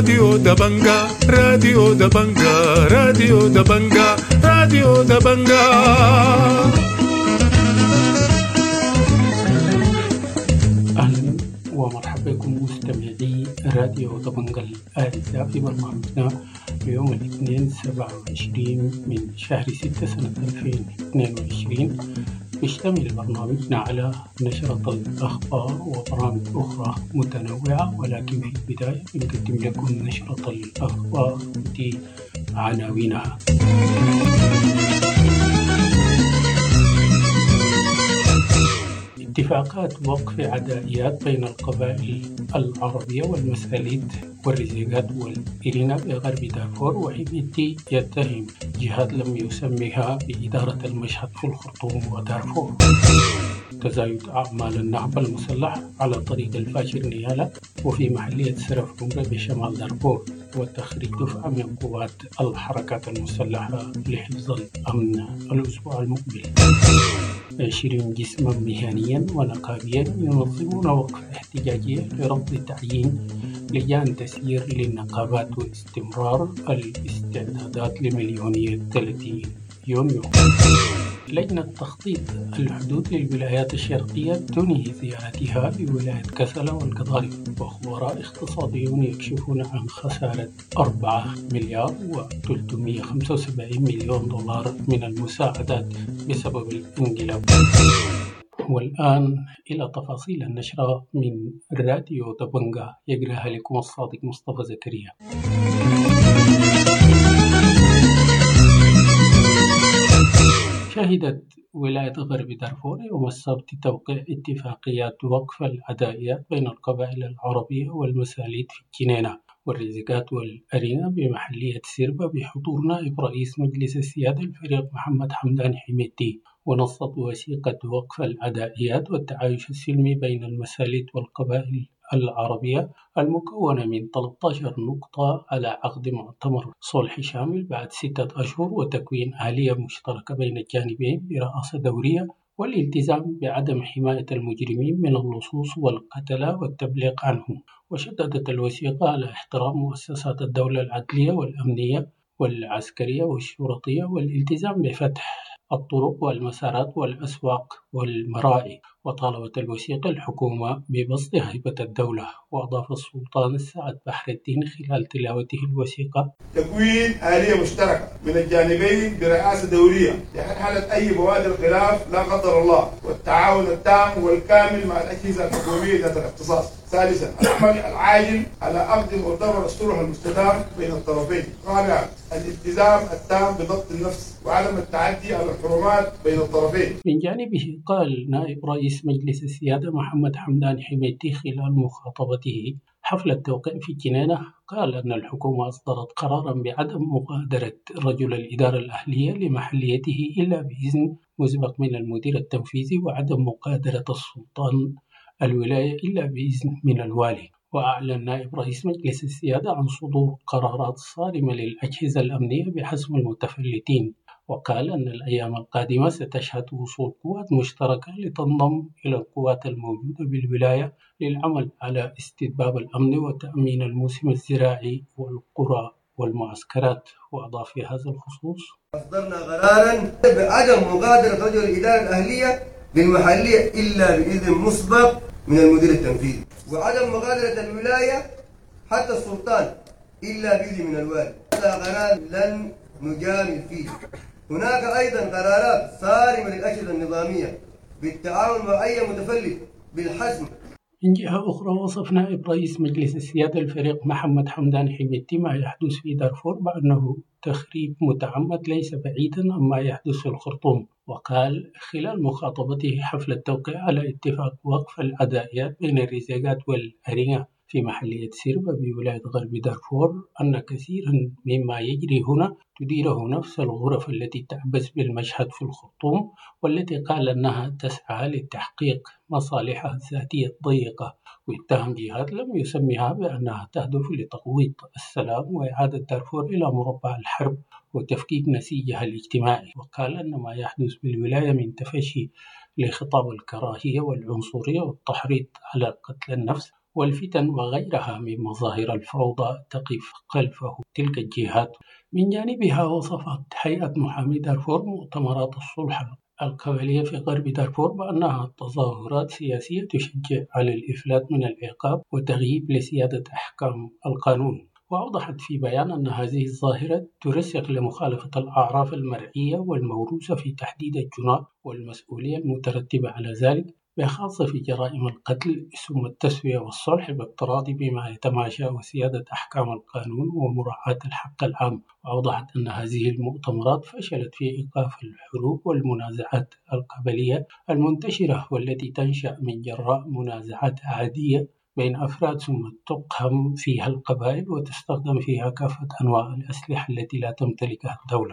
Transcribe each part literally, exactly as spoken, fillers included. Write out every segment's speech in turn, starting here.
راديو دبنجا راديو دبنجا راديو دبنجا راديو دبنجا. أهلا ومرحبا بكم مستمعي راديو دبنجا الأعزاء في برنامجنا اليوم الاثنين سبعة وعشرين من شهر ستة سنة ألفين واثنين وعشرين. يشتمل برنامجنا على نشرة الأخبار وبرامج أخرى متنوعة، ولكن في البداية بنقدم لكم نشرة الأخبار بعناوينها. اتفاقات وقف عدائيات بين القبائل العربية والمساليد والرزيقات والإرينا بغرب دارفور، وحميدتي يتهم جهات لم يسمها بإدارة المشهد في الخرطوم ودارفور. تزايد أعمال النهب المسلح على طريق الفاشر نيالا وفي محلية سرف عمرة بشمال دارفور، وتخريج دفعة من قوات الحركات المسلحة لحفظ الأمن الأسبوع المقبل. عشرين جسما مهنيا ونقابيا ينظمون وقفة احتجاجية لرفض تعيين لجان تسيير للنقابات واستمرار الاستعدادات لمليونية ثلاثين يونيو. لجنة تخطيط الحدود للولايات الشرقية تنهي زيارتها لولاية كسلا والقضارف، وخبراء اقتصاديون يكشفون عن خسارة أربعة مليار وثلاثمئة وخمسة وسبعين مليون دولار من المساعدات بسبب الانقلاب. والآن إلى تفاصيل النشرة من راديو دبنجا، يقرأها لكم الصادق مصطفى زكريا. شهدت ولاية غرب دارفور يوم السبت توقيع اتفاقيات وقف العدائيات بين القبائل العربية والمساليد في الجنينة والرزيقات والأرينا بمحلية سيربا بحضور نائب رئيس مجلس السيادة الفريق محمد حمدان حميدتي، ونصت وثيقة وقف العدائيات والتعايش السلمي بين المساليد والقبائل العربية المكونة من ثلاثة عشر نقطة على عقد مؤتمر صلح شامل بعد ستة أشهر وتكوين آلية مشتركة بين الجانبين برئاسة دورية، والالتزام بعدم حماية المجرمين من اللصوص والقتلة والتبليغ عنهم. وشددت الوثيقة على احترام مؤسسات الدولة العدلية والأمنية والعسكرية والشرطية، والالتزام بفتح الطرق والمسارات والأسواق والمراعي. وطالبت الوثيقة الحكومة ببسط هيبة الدولة. وأضاف السلطان السعد بحر الدين خلال تلاوته الوثيقة: تكوين آلية مشتركة من الجانبين برئاسة دورية لحل أي بوادر خلاف لا قدر الله، والتعاون التام والكامل مع الأجهزة الحكومية ذات الاختصاص. ثالثا، العمل العاجل على عقد مؤتمر الصلح المستدام بين الطرفين. رابعا، الالتزام التام بضبط النفس وعدم التعدي على الحرمات بين الطرفين. من جانبه قال نائب رئيس مجلس السيادة محمد حمدان حميدتي خلال مخاطبته حفل التوقيع في الجنينة، قال أن الحكومة أصدرت قرارا بعدم مغادرة رجل الإدارة الأهلية لمحليته إلا بإذن مسبق من المدير التنفيذي، وعدم مغادرة السلطان الولاية إلا بإذن من الوالي. وأعلن نائب رئيس مجلس السيادة عن صدور قرارات صارمة للأجهزة الأمنية بحسم المتفلتين، وقال أن الأيام القادمة ستشهد وصول قوات مشتركة لتنضم إلى القوات الموجودة بالولاية للعمل على استتباب الأمن وتأمين الموسم الزراعي والقرى والمعسكرات. وأضاف في هذا الخصوص: أصدرنا قرارا بعدم مغادرة رجل الإدارة الأهلية للمحلية إلا بإذن مسبق من المدير التنفيذي، وعدم مغادرة الولاية حتى السلطان إلا بإذن من الوالي. هذا قرار لن نجامل فيه. هناك أيضا قرارات صارمة للأجهزة النظامية بالتعاون مع أي متفلت بالحزم. من جهة أخرى، وصف نائب رئيس مجلس السيادة الفريق محمد حمدان حميدتي ما يحدث في دارفور بأنه تخريب متعمد ليس بعيدا عما يحدث في الخرطوم. وقال خلال مخاطبته حفل التوقيع على اتفاق وقف العدائيات بين الرزيقات والأرينا في محلية سيربا بولاية غرب دارفور أن كثيرا مما يجري هنا تديره نفس الغرف التي تعبث بالمشهد في الخرطوم، والتي قال أنها تسعى لتحقيق مصالحها الذاتية الضيقة، واتهم جهات لم يسمها بأنها تهدف لتقويض السلام وإعادة دارفور إلى مربع الحرب وتفكيك نسيجها الاجتماعي. وقال أن ما يحدث بالولاية من تفشي لخطاب الكراهية والعنصرية والتحريض على قتل النفس والفتن وغيرها من مظاهر الفوضى تقف خلفه تلك الجهات. من جانبها وصفت هيئة محامي دارفور مؤتمرات الصلح القبلية في غرب دارفور بأنها تظاهرات سياسية تشجع على الإفلات من العقاب وتغييب لسيادة أحكام القانون. وأوضحت في بيان أن هذه الظاهرة ترسخ لمخالفة الأعراف المرئية والموروثة في تحديد الجناح والمسؤولية المترتبة على ذلك، بخاصة في جرائم القتل ثم التسوية والصلح باقتراض بما يتماشى وسيادة أحكام القانون ومراعاة الحق العام. وأوضحت أن هذه المؤتمرات فشلت في إيقاف الحروب والمنازعات القبلية المنتشرة والتي تنشأ من جراء منازعات عادية بين أفراد ثم تقهم فيها القبائل وتستخدم فيها كافة أنواع الأسلحة التي لا تمتلكها الدولة.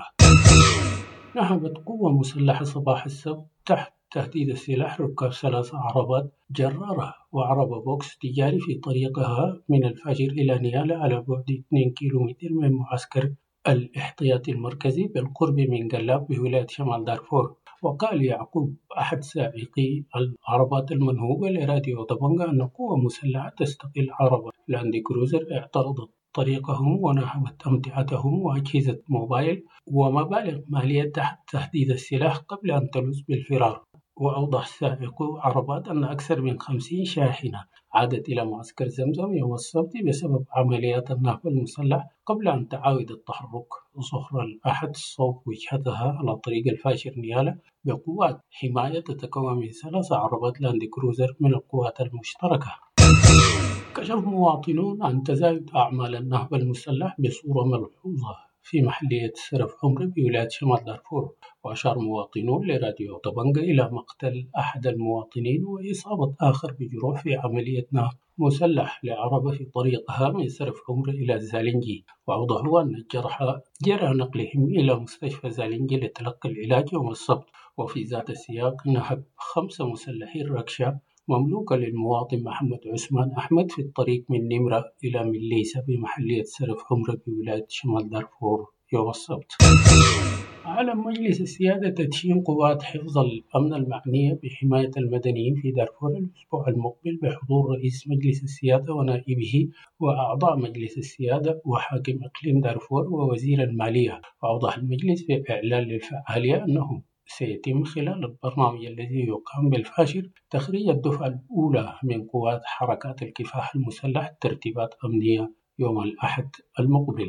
نهبت قوة مسلحة صباح السبت تحت تهديد السلاح ركاب ثلاث عربات جرارة وعربة بوكس تجاري في طريقها من الفجر إلى نيالا على بعد اثنين كيلومتر من معسكر الاحتياطي المركزي بالقرب من قلاب بولاية شمال دارفور. وقال يعقوب أحد سائقي العربات المنهوبة لراديو دبنجا أن قوة مسلحة تستقل عربة لاند كروزر اعترضت طريقهم ونهبت أمتعتهم وأجهزة موبايل ومبالغ مالية تحت تهديد السلاح قبل أن تلوث بالفرار. وأوضح سائقو عربات أن أكثر من خمسين شاحنة عادت إلى معسكر زمزم يوم السبت بسبب عمليات النهب المسلح قبل أن تعاود التحرك ظهر الأحد صوب وجهتها على طريق الفاشر نيالا بقوات حماية تتكون من ثلاث عربات لاند كروزر من القوات المشتركة. كشف مواطنون عن تزايد أعمال النهب المسلح بصورة ملحوظة في محلية سرف عمر بولاية شمال دارفور. وأشار مواطنون لراديو دبنجا إلى مقتل أحد المواطنين وإصابة آخر بجروح في عملية نهب مسلح لعربة في طريقها من سرف عمر إلى زالنجي. وأوضحوا أن الجرحى جرى نقلهم إلى مستشفى زالنجي لتلقي العلاج يوم السبت. وفي ذات السياق نهب خمسة مسلحين ركشة مملوكة للمواطن محمد عثمان أحمد في الطريق من نمرة إلى مليسة بمحلية سرف عمر بولاية شمال دارفور يوم السبت. أعلن مجلس السيادة تدشين قوات حفظ الأمن المعنية بحماية المدنيين في دارفور الأسبوع المقبل بحضور رئيس مجلس السيادة ونائبه وأعضاء مجلس السيادة وحاكم إقليم دارفور ووزير المالية. وأوضح المجلس في إعلان للفعالية أنه سيتم خلال البرنامج الذي يقام بالفاشر تخريج الدفعة الأولى من قوات حركات الكفاح المسلح ترتيبات أمنية يوم الأحد المقبل.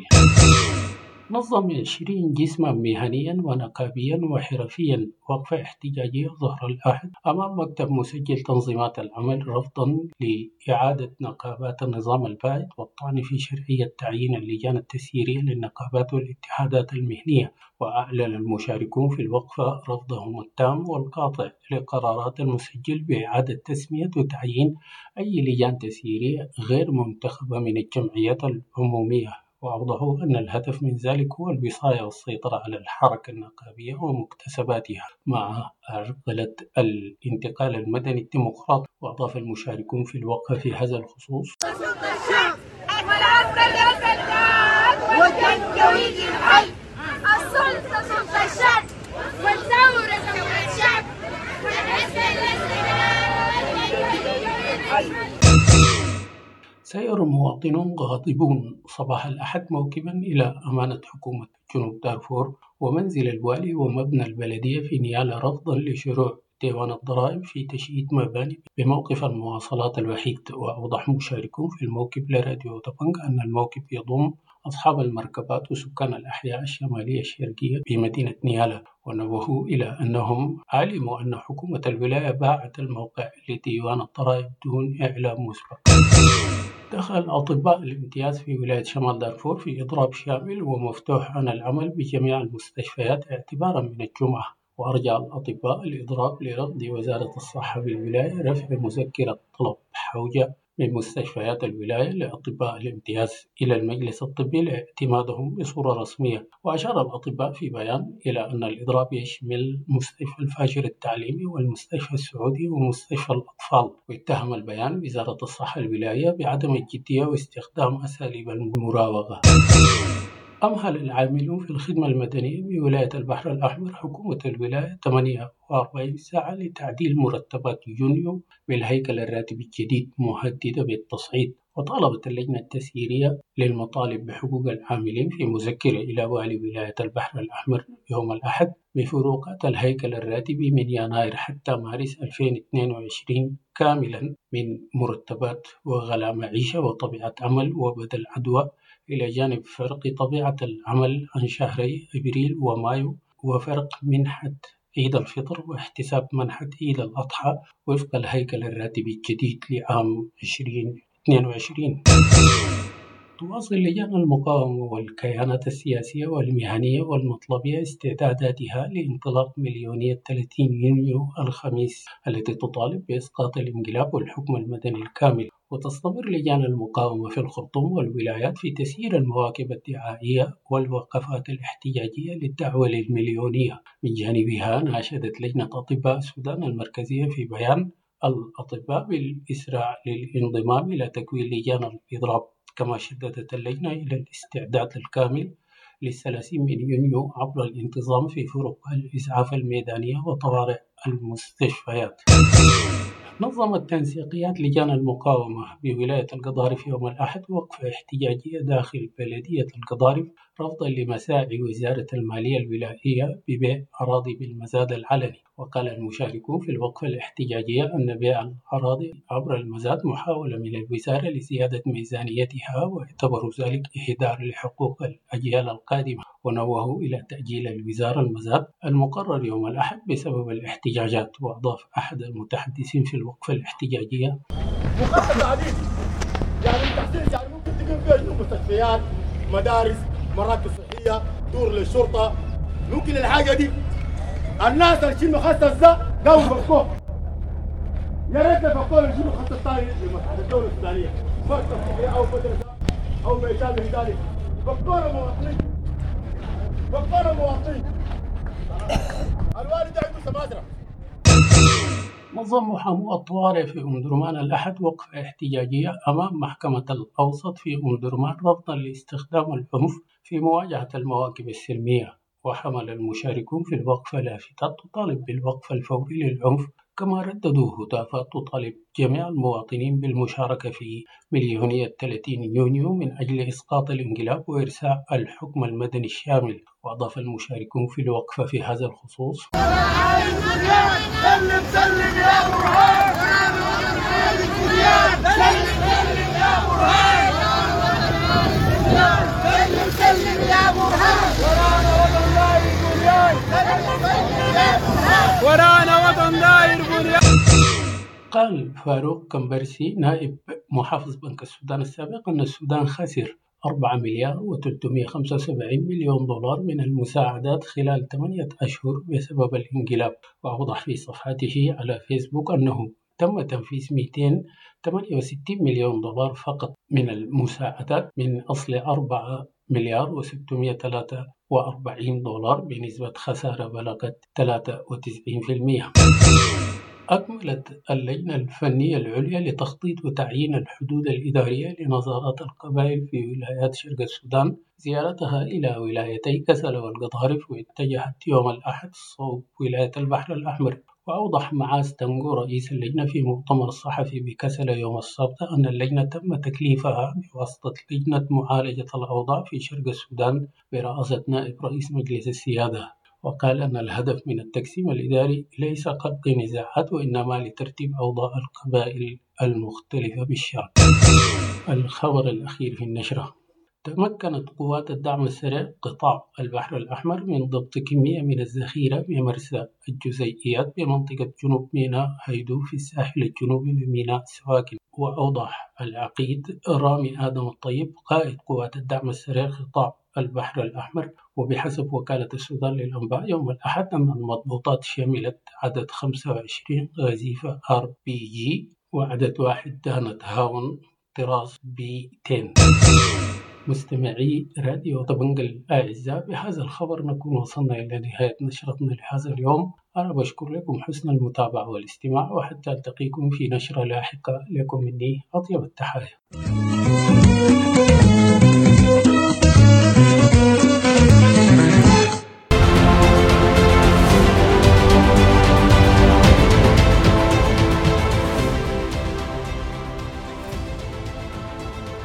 نظم عشرين جسما مهنيا ونقابيا وحرفيا وقفة احتجاجية ظهر الأحد أمام مكتب مسجل تنظيمات العمل رفضا لإعادة نقابات النظام البائد والطعن في شرعية تعيين اللجان التسييرية للنقابات والاتحادات المهنية. وأعلن المشاركون في الوقفة رفضهم التام والقاطع لقرارات المسجل بإعادة تسمية وتعيين أي لجان تسييرية غير منتخبة من الجمعيات العمومية. وأوضحوا أن الهدف من ذلك هو الوصاية والسيطرة على الحركة النقابية ومكتسباتها مع عرقلة الانتقال المدني الديمقراطي. وأضاف المشاركون في الوقفة في هذا الخصوص: السلطة سلطة الشعب والثورة ثورة الشعب. سير المواطنون غاضبون صباح الأحد موكبا إلى أمانة حكومة جنوب دارفور ومنزل الوالي ومبنى البلدية في نيالا رفضا لشروع ديوان الضرائب في تشييد مباني بموقف المواصلات الوحيد. وأوضح مشاركون في الموكب لراديو دبنجا أن الموكب يضم أصحاب المركبات وسكان الأحياء الشمالية الشرقية بمدينة نيالا. ونبهوا إلى أنهم علموا أن حكومة الولاية باعت الموقع لديوان الضرائب دون إعلام مسبق. دخل أطباء الامتياز في ولاية شمال دارفور في إضراب شامل ومفتوح عن العمل بجميع المستشفيات اعتبارا من الجمعة. وأرجع الأطباء الإضراب لرفض وزارة الصحة بالولاية رفع مذكرة طلب حوجة من مستشفيات الولاية لأطباء الامتياز إلى المجلس الطبي لاعتمادهم بصورة رسمية. وأشار الأطباء في بيان إلى أن الإضراب يشمل مستشفى الفاشر التعليمي والمستشفى السعودي ومستشفى الأطفال. واتهم البيان وزارة الصحة الولاية بعدم الجدية واستخدام أساليب المراوغة. أمهل العاملون في الخدمة المدنية بولاية البحر الأحمر حكومة الولاية ثمانية وأربعين ساعة لتعديل مرتبات يونيو بالهيكل الراتبي الجديد مهددة بالتصعيد. وطالبت اللجنة التسييرية للمطالب بحقوق العاملين في مذكرة إلى والي ولاية البحر الأحمر يوم الأحد بفروقات الهيكل الراتبي من يناير حتى مارس ألفين واثنين وعشرين كاملا من مرتبات وغلاء معيشة وطبيعة عمل وبدل عدوى، إلى جانب فرق طبيعة العمل عن شهري أبريل ومايو، وفرق منحة عيد الفطر واحتساب منحة عيد الأضحى وفق الهيكل الراتبي الجديد لعام عشرين اثنين وعشرين. تواصل لجان المقاومة والكيانات السياسية والمهنية والمطلبية استعداداتها لانطلاق مليونية ثلاثين يونيو الخميس التي تطالب بإسقاط الانقلاب والحكم المدني الكامل. وتستمر لجان المقاومة في الخرطوم والولايات في تسيير المواكب الدعائية والوقفات الاحتجاجية للدعوة للمليونية. من جانبها ناشدت لجنة أطباء السودان المركزية في بيان الأطباء بالإسراع للانضمام إلى تكوين لجان الإضراب. كما شددت اللجنة إلى الاستعداد الكامل للثلاثين من يونيو عبر الانتظام في فرق الإسعاف الميدانية وطوارئ المستشفيات. نظمت تنسيقيات لجان المقاومة بولاية القضارف يوم الأحد وقفة احتجاجية داخل بلدية القضارف رفضا لمساعي وزارة المالية الولائية ببيع أراضي بالمزاد العلني. وقال المشاركون في الوقفة الاحتجاجية أن بيع الأراضي عبر المزاد محاولة من الوزارة لزيادة ميزانيتها، واعتبروا ذلك إهدار لحقوق الأجيال القادمة، ونوهوا إلى تأجيل الوزارة المزاد المقرر يوم الأحد بسبب الاحتجاجات. وأضاف أحد المتحدثين في الوقفة الاحتجاجية: مخطط عديد يعني التحصيل يعني ممكن تقوم فيه مستشفيات، مدارس، مراكز صحية، دور للشرطة. ممكن الحاجة دي الناس اللي يشيل مخصص ده قاموا بفكوه. يا ريت نفكوه يشيلوا خط الثاني لمصلحة الدولة السودانية، مركز صحية أو مدرسة أو ما يشابه ذلك. فكونا مواطنين، فكونا مواطنين. الوالد عنده سماسرة. نظم محامو الطوارئ في أم درمان الأحد وقفة احتجاجية أمام محكمة الأوسط في أم درمان رفضا لاستخدام العنف في مواجهة المواكب السلمية. وحمل المشاركون في الوقفة لافتات تطالب بالوقف الفوري للعنف، كما رددوا هتافات تطالب جميع المواطنين بالمشاركة في مليونية ثلاثين يونيو من أجل إسقاط الانقلاب وإرساء الحكم المدني الشامل. وأضاف المشاركون في الوقفة في هذا الخصوص: ورانا وطن داير بنيان. قال فاروق كمبرسي نائب محافظ بنك السودان السابق أن السودان خسر أربعة مليار وثلاثمئة وخمسة وسبعين مليون دولار من المساعدات خلال ثمانية أشهر بسبب الانقلاب. وأوضح في صفحته على فيسبوك أنه تم تنفيذ مئتين وثمانية وستين مليون دولار فقط من المساعدات من أصل أربعة مليار وستمئة وثلاثة وأربعين دولار بنسبة خسارة بلغت ثلاثة وتسعين بالمئة. أكملت اللجنة الفنية العليا لتخطيط وتعيين الحدود الإدارية لنظارات القبائل في ولايات شرق السودان زيارتها إلى ولايتي كسل والقضارف، واتجهت يوم الأحد صوب ولاية البحر الأحمر. وأوضح معاذ تنقو رئيس اللجنة في مؤتمر صحفي بكسل يوم السبت أن اللجنة تم تكليفها بواسطة لجنة معالجة الأوضاع في شرق السودان برئاسة نائب رئيس مجلس السيادة. وقال أن الهدف من التقسيم الإداري ليس خلق نزاعات وإنما لترتيب أوضاع القبائل المختلفة بالشعب. الخبر الأخير في النشرة: تمكنت قوات الدعم السريع قطاع البحر الأحمر من ضبط كمية من الذخيرة بمرسى الجزيئيات بمنطقة جنوب ميناء هيدو في الساحل الجنوبي لميناء سواكن. وأوضح العقيد رامي آدم الطيب قائد قوات الدعم السريع قطاع البحر الأحمر وبحسب وكالة السودان للأنباء يوم الأحد أن المضبوطات شملت عدد خمسة وعشرين غزيفة آر بي جي وعدد واحد دانة هاون طراز بي عشرة. مستمعي راديو طبنجة الأعزاء، بهذا الخبر نكون وصلنا إلى نهاية نشرتنا لهذا اليوم. أنا بشكر لكم حسن المتابعة والاستماع، وحتى ألتقيكم في نشرة لاحقة لكم مني أطيب التحايا.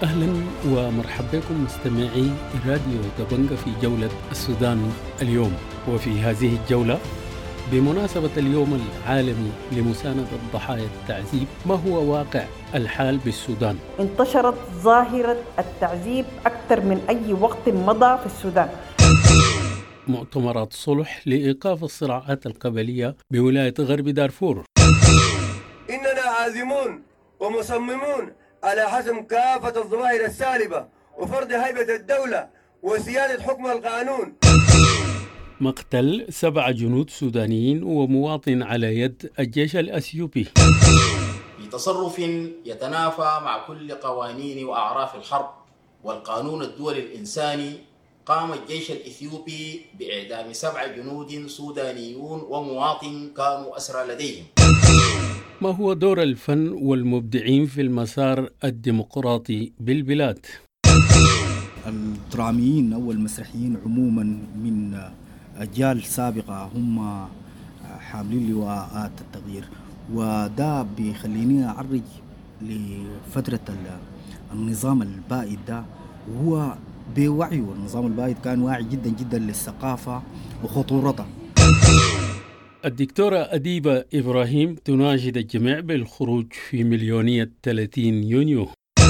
أهلا ومرحبا بكم مستمعي راديو دبنجة في جولة السودان اليوم. وفي هذه الجولة بمناسبة اليوم العالمي لمساندة ضحايا التعذيب، ما هو واقع الحال بالسودان؟ انتشرت ظاهرة التعذيب أكثر من أي وقت مضى في السودان. مؤتمرات صلح لإيقاف الصراعات القبلية بولاية غرب دارفور. إننا عازمون ومصممون على حسم كافة الظواهر السالبة وفرض هيبة الدولة وسيادة حكم القانون. مقتل سبع جنود سودانيين ومواطن على يد الجيش الأثيوبي. في تصرف يتنافى مع كل قوانين وأعراف الحرب والقانون الدولي الإنساني، قام الجيش الإثيوبي بإعدام سبع جنود سودانيون ومواطن كانوا أسرى لديهم. ما هو دور الفن والمبدعين في المسار الديمقراطي بالبلاد؟ الدراميين أو المسرحيين عموما من أجيال سابقة هم حاملين لواءات التغيير، وده بيخليني أعرج لفترة النظام البائد ده، وهو بوعيه. النظام البائد كان واعي جدا جدا للثقافة وخطورتها. الدكتورة أديبة إبراهيم تناشد الجميع بالخروج في مليونية ثلاثين يونيو.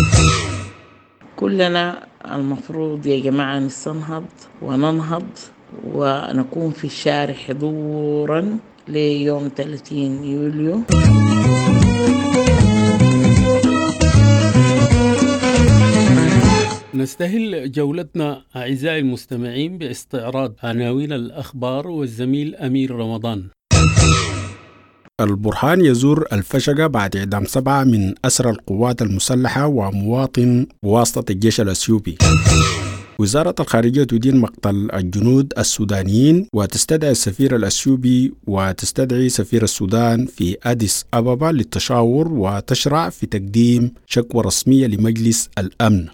كلنا المفروض يا جماعة نستنهض وننهض ونكون في الشارع حضورا ليوم ثلاثين يوليو. نستهل جولتنا أعزائي المستمعين باستعراض عناوين الأخبار والزميل أمير رمضان. البرهان يزور الفشقة بعد إعدام سبعة من أسرى القوات المسلحة ومواطن بواسطة الجيش الأثيوبي. وزارة الخارجية تدين مقتل الجنود السودانيين وتستدعي السفير الأثيوبي وتستدعي سفير السودان في أديس أبابا للتشاور وتشرع في تقديم شكوى رسمية لمجلس الأمن.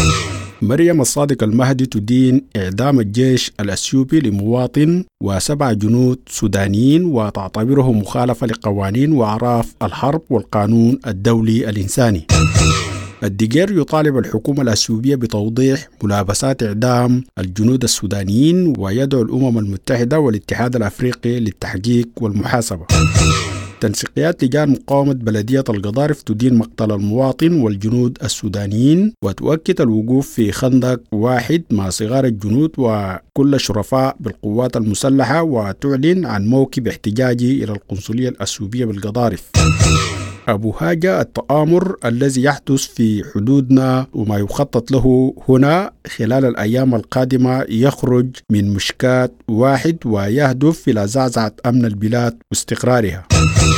مريم الصادق المهدي تدين إعدام الجيش الأثيوبي لمواطن وسبع جنود سودانيين وتعتبره مخالفة لقوانين وأعراف الحرب والقانون الدولي الإنساني. الدقير يطالب الحكومة الأثيوبية بتوضيح ملابسات إعدام الجنود السودانيين ويدعو الأمم المتحدة والاتحاد الأفريقي للتحقيق والمحاسبة. تنسيقيات لجان مقاومة بلدية القضارف تدين مقتل المواطن والجنود السودانيين وتؤكد الوقوف في خندق واحد مع صغار الجنود وكل الشرفاء بالقوات المسلحة وتعلن عن موكب احتجاجي إلى القنصلية الأثيوبية بالقضارف. أبو هاجة التآمر الذي يحدث في حدودنا وما يخطط له هنا خلال الأيام القادمة يخرج من مشكات واحد ويهدف إلى زعزعة أمن البلاد واستقرارها.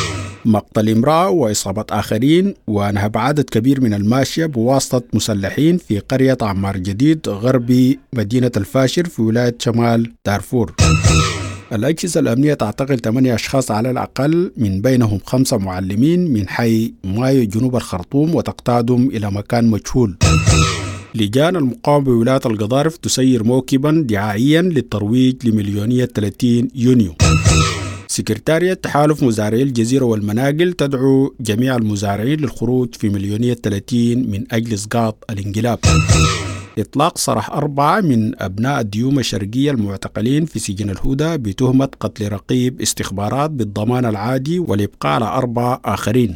مقتل امرأة وإصابة آخرين ونهب عدد كبير من الماشية بواسطة مسلحين في قرية عمار جديد غربي مدينة الفاشر في ولاية شمال دارفور. الأجهزة الأمنية تعتقل ثمانية أشخاص على الأقل، من بينهم خمسة معلمين من حي مايو جنوب الخرطوم وتقتادهم إلى مكان مجهول. لجان المقاومة بولاية القضارف تسير موكبا دعائيا للترويج لمليونية ثلاثين يونيو. سكرتارية تحالف مزارعي الجزيرة والمناقل تدعو جميع المزارعين للخروج في مليونية ثلاثين من أجل إسقاط الانقلاب. إطلاق سراح أربعة من أبناء الديوم الشرقية المعتقلين في سجن الهدى بتهمة قتل رقيب استخبارات بالضمان العادي والإبقاء على أربعة آخرين.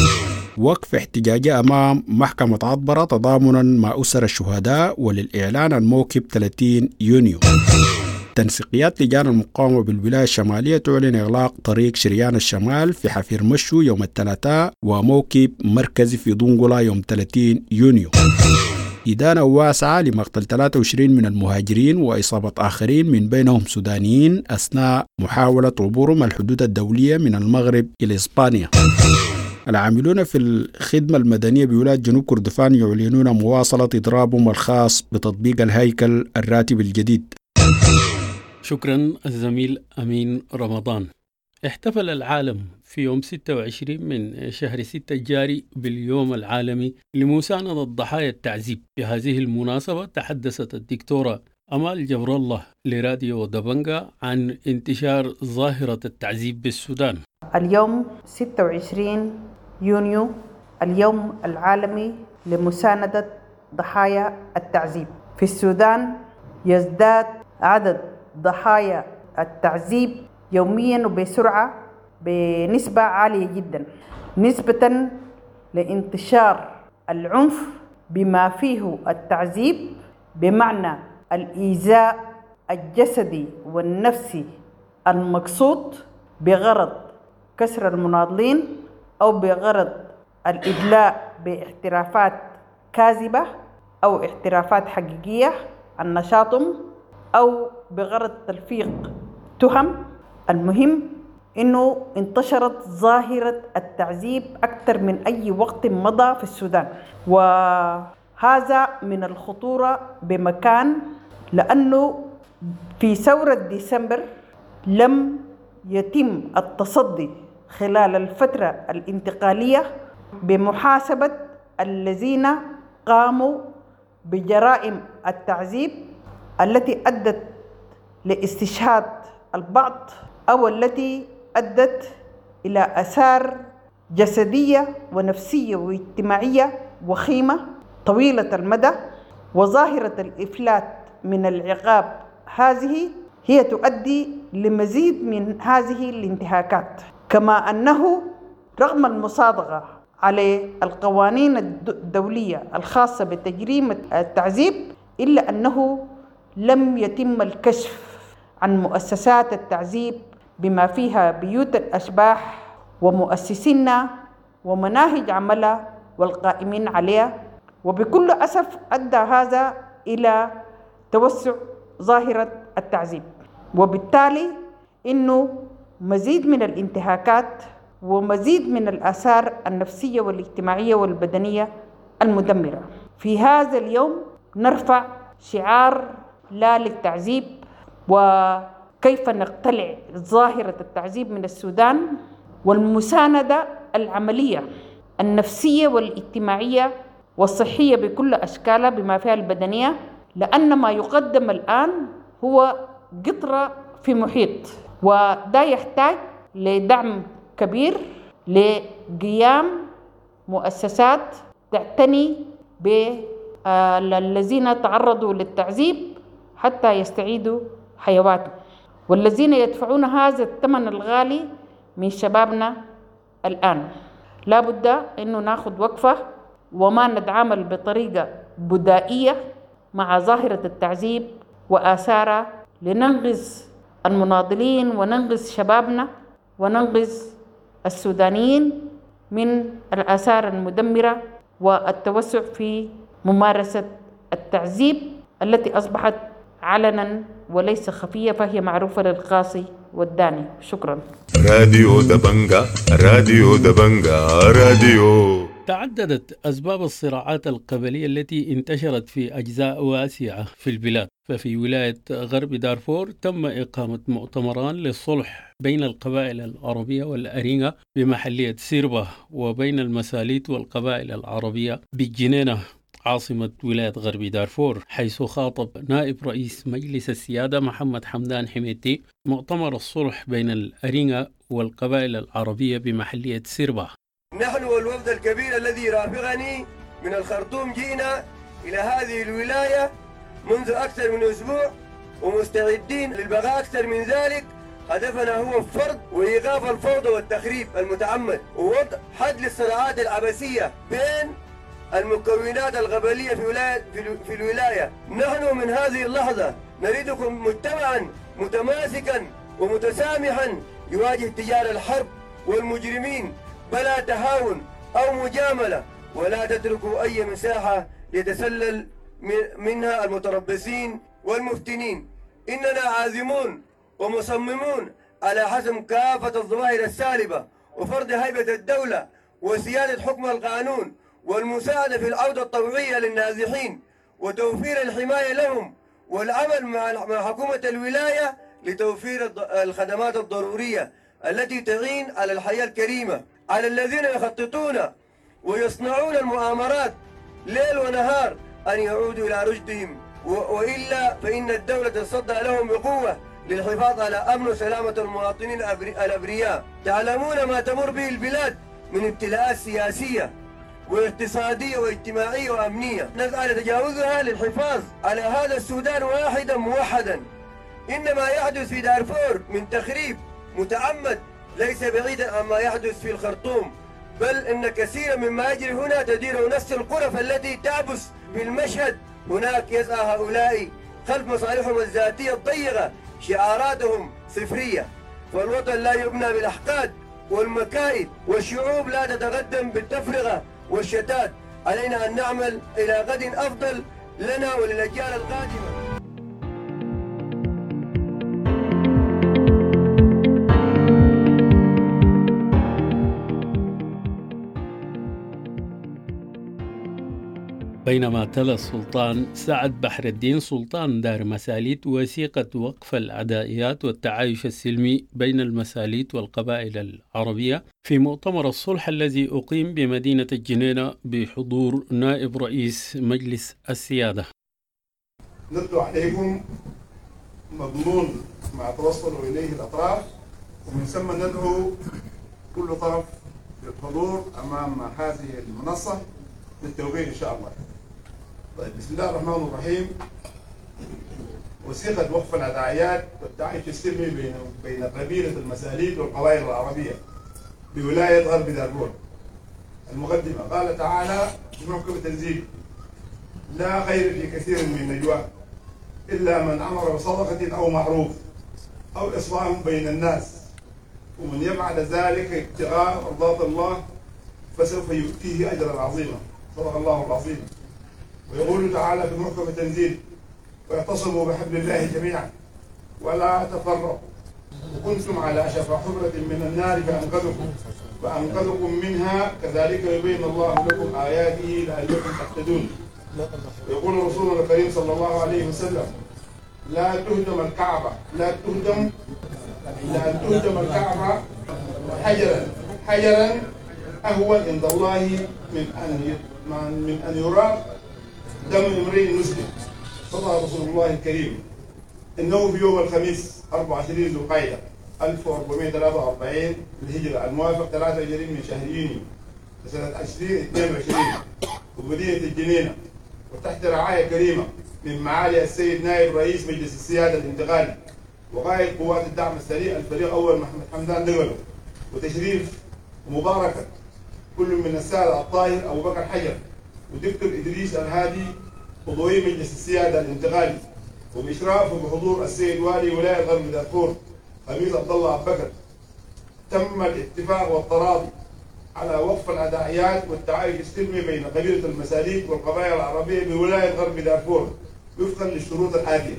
وقف احتجاجي أمام محكمة عطبرة تضامنا مع أسر الشهداء وللإعلان عن موكب ثلاثين يونيو. تنسيقيات لجان المقاومة بالولاية الشمالية تعلن إغلاق طريق شريان الشمال في حفير مشو يوم الثلاثاء وموكب مركزي في دونغولا يوم ثلاثين يونيو. إدانة واسعة لمقتل ثلاثة وعشرين من المهاجرين وإصابة آخرين من بينهم سودانيين أثناء محاولة عبورهم الحدود الدولية من المغرب إلى إسبانيا. العاملون في الخدمة المدنية بولاية جنوب كردفان يعلنون مواصلة إضرابهم الخاص بتطبيق الهيكل الراتب الجديد. شكرا الزميل أمين رمضان. احتفل العالم في يوم ستة وعشرين من شهر ستة الجاري باليوم العالمي لمساندة ضحايا التعذيب. بهذه المناسبة تحدثت الدكتورة أمال جبر الله لراديو دبنجة عن انتشار ظاهرة التعذيب بالسودان. اليوم ستة وعشرين يونيو اليوم العالمي لمساندة ضحايا التعذيب. في السودان يزداد عدد ضحايا التعذيب يوميا وبسرعة بنسبة عالية جدا، نسبة لانتشار العنف بما فيه التعذيب بمعنى الإيذاء الجسدي والنفسي المقصود بغرض كسر المناضلين أو بغرض الإدلاء باعترافات كاذبة أو اعترافات حقيقية عن نشاطهم أو بغرض تلفيق تهم. المهم إنه انتشرت ظاهرة التعذيب أكثر من أي وقت مضى في السودان، وهذا من الخطورة بمكان، لأنه في ثورة ديسمبر لم يتم التصدي خلال الفترة الانتقالية بمحاسبة الذين قاموا بجرائم التعذيب التي أدت لاستشهاد البعض أو التي أدت إلى آثار جسدية ونفسية واجتماعية وخيمة طويلة المدى. وظاهرة الإفلات من العقاب هذه هي تؤدي لمزيد من هذه الانتهاكات، كما أنه رغم المصادقة على القوانين الدولية الخاصة بتجريم التعذيب إلا أنه لم يتم الكشف عن مؤسسات التعذيب بما فيها بيوت الأشباح ومؤسسينا ومناهج عملها والقائمين عليها. وبكل أسف أدى هذا إلى توسع ظاهرة التعذيب، وبالتالي إنه مزيد من الانتهاكات ومزيد من الآثار النفسية والاجتماعية والبدنية المدمرة. في هذا اليوم نرفع شعار لا للتعذيب، وكيف نقتلع ظاهرة التعذيب من السودان، والمساندة العملية النفسية والاجتماعية والصحية بكل أشكالها بما فيها البدنية، لأن ما يقدم الآن هو قطرة في محيط، وده يحتاج لدعم كبير لقيام مؤسسات تعتني بالذين تعرضوا للتعذيب حتى يستعيدوا حيواتهم، والذين يدفعون هذا الثمن الغالي من شبابنا الآن. لا بد أنه ناخذ وقفة وما نتعامل بطريقة بدائية مع ظاهرة التعذيب وآثارها، لننقذ المناضلين وننقذ شبابنا وننقذ السودانيين من الآثار المدمرة والتوسع في ممارسة التعذيب التي أصبحت علنا وليس خفية، فهي معروفة للقاصي والداني. شكرا. راديو دبنجا راديو دبنجا راديو. تعددت أسباب الصراعات القبلية التي انتشرت في أجزاء واسعة في البلاد. ففي ولاية غرب دارفور تم إقامة مؤتمران للصلح بين القبائل العربية والأرينغا بمحلية سيربا، وبين المساليت والقبائل العربية بالجنينة عاصمة ولاية غرب دارفور، حيث خاطب نائب رئيس مجلس السيادة محمد حمدان حميتي مؤتمر الصلح بين الأرينغا والقبائل العربية بمحلية سيربا. نحن والوفد الكبير الذي يرافقني من الخرطوم جئنا إلى هذه الولاية منذ أكثر من أسبوع، ومستعدين للبقاء أكثر من ذلك. هدفنا هو فرض وإيقاف الفوضى والتخريب المتعمد، ووضع حد للصراعات العبثية بين المكونات القبلية في ولاية في الولاية. نحن من هذه اللحظة نريدكم مجتمعا متماسكا ومتسامحا يواجه تجار الحرب والمجرمين بلا تهاون أو مجاملة، ولا تتركوا أي مساحة يتسلل منها المتربصين والمفتنين. إننا عازمون ومصممون على حسم كافة الظواهر السالبة وفرض هيبة الدولة وسيادة حكم القانون، والمساعدة في العودة الطوعية للنازحين وتوفير الحماية لهم، والعمل مع حكومة الولاية لتوفير الخدمات الضرورية التي تعين على الحياة الكريمة. على الذين يخططون ويصنعون المؤامرات ليل ونهار أن يعودوا إلى رشدهم، وإلا فإن الدولة تصدى لهم بقوة للحفاظ على أمن وسلامة المواطنين الأبرياء. تعلمون ما تمر به البلاد من ابتلاءات سياسية واقتصادية واجتماعية وأمنية نسعى لتجاوزها للحفاظ على هذا السودان واحدا موحدا. إن ما يحدث في دارفور من تخريب متعمد ليس بعيدا عما يحدث في الخرطوم، بل إن كثيرا مما يجري هنا تدير نفس القرف التي تعبث بالمشهد. هناك يسعى هؤلاء خلف مصالحهم الذاتية الضيقة، شعاراتهم صفرية، فالوطن لا يبنى بالأحقاد والمكائد، والشعوب لا تتقدم بالتفرقة والشتات. علينا أن نعمل إلى غد أفضل لنا وللأجيال القادمة. بينما تلا السلطان سعد بحر الدين سلطان دار مساليت وثيقة وقف العدائيات والتعايش السلمي بين المساليت والقبائل العربية في مؤتمر الصلح الذي أقيم بمدينة الجنينة بحضور نائب رئيس مجلس السيادة. نتلو عليكم مضمون ما توصلوا إليه الأطراف، ومن ثم ندعو كل طرف للحضور أمام هذه المنصة للتوقيع إن شاء الله. طيب، بسم الله الرحمن الرحيم. وثيقة وقف العدائيات والتعايش السلمي بين بين قبيلة المساليت والقبائل العربية بولاية غرب دارفور. المقدمة: قال تعالى في محكم التنزيل: لا خير في كثير من نجواه إلا من أمر بصدقة أو معروف أو إصلاح بين الناس، ومن يفعل ذلك ابتغاء مرضات الله فسوف يؤتيه أجرا عظيما. صدق الله العظيم. ويقول تعالى في محكم التنزيل: واعتصموا بحبل الله جميعا ولا تفرقوا وكنتم على شفا حفرة من النار فأنقذكم فأنقذكم منها كذلك يبين الله لكم آياته لعلكم تهتدون. ويقول رسولنا الكريم صلى الله عليه وسلم: لا تهدم الكعبة لا تهدم لا تهدم الكعبة حجرا حجرا أهون عند الله من أن من أن يراق دم امرئ مسلم. صدق رسول الله الكريم. إنه في يوم الخميس أربعة وعشرين ذو القعدة ألف وأربعمائة وثلاثة وأربعين الهجرة الموافق ثلاثة وعشرين من شهر يونيو لسنة ألفين واثنين وعشرين ومدينة الجنينة، وتحت رعاية كريمة من معالي السيد نائب رئيس مجلس السيادة الانتقالي وقائد قوات الدعم السريع الفريق أول محمد حمدان دغلو، وتشريف ومباركة كل من السادة الطاهر أبو بكر حجر ودكتور إدريس الهادي عضوي مجلس السيادة الانتقالي، وبإشراف وبحضور السيد والي ولاية غرب دارفور خميس عبد الله عبد بكر. تم الاتفاق والتراضي على وقف العدائيات والتعايش السلمي بين قبيلة المساليت والقبائل العربية بولاية غرب دارفور وفقا للشروط الآتية: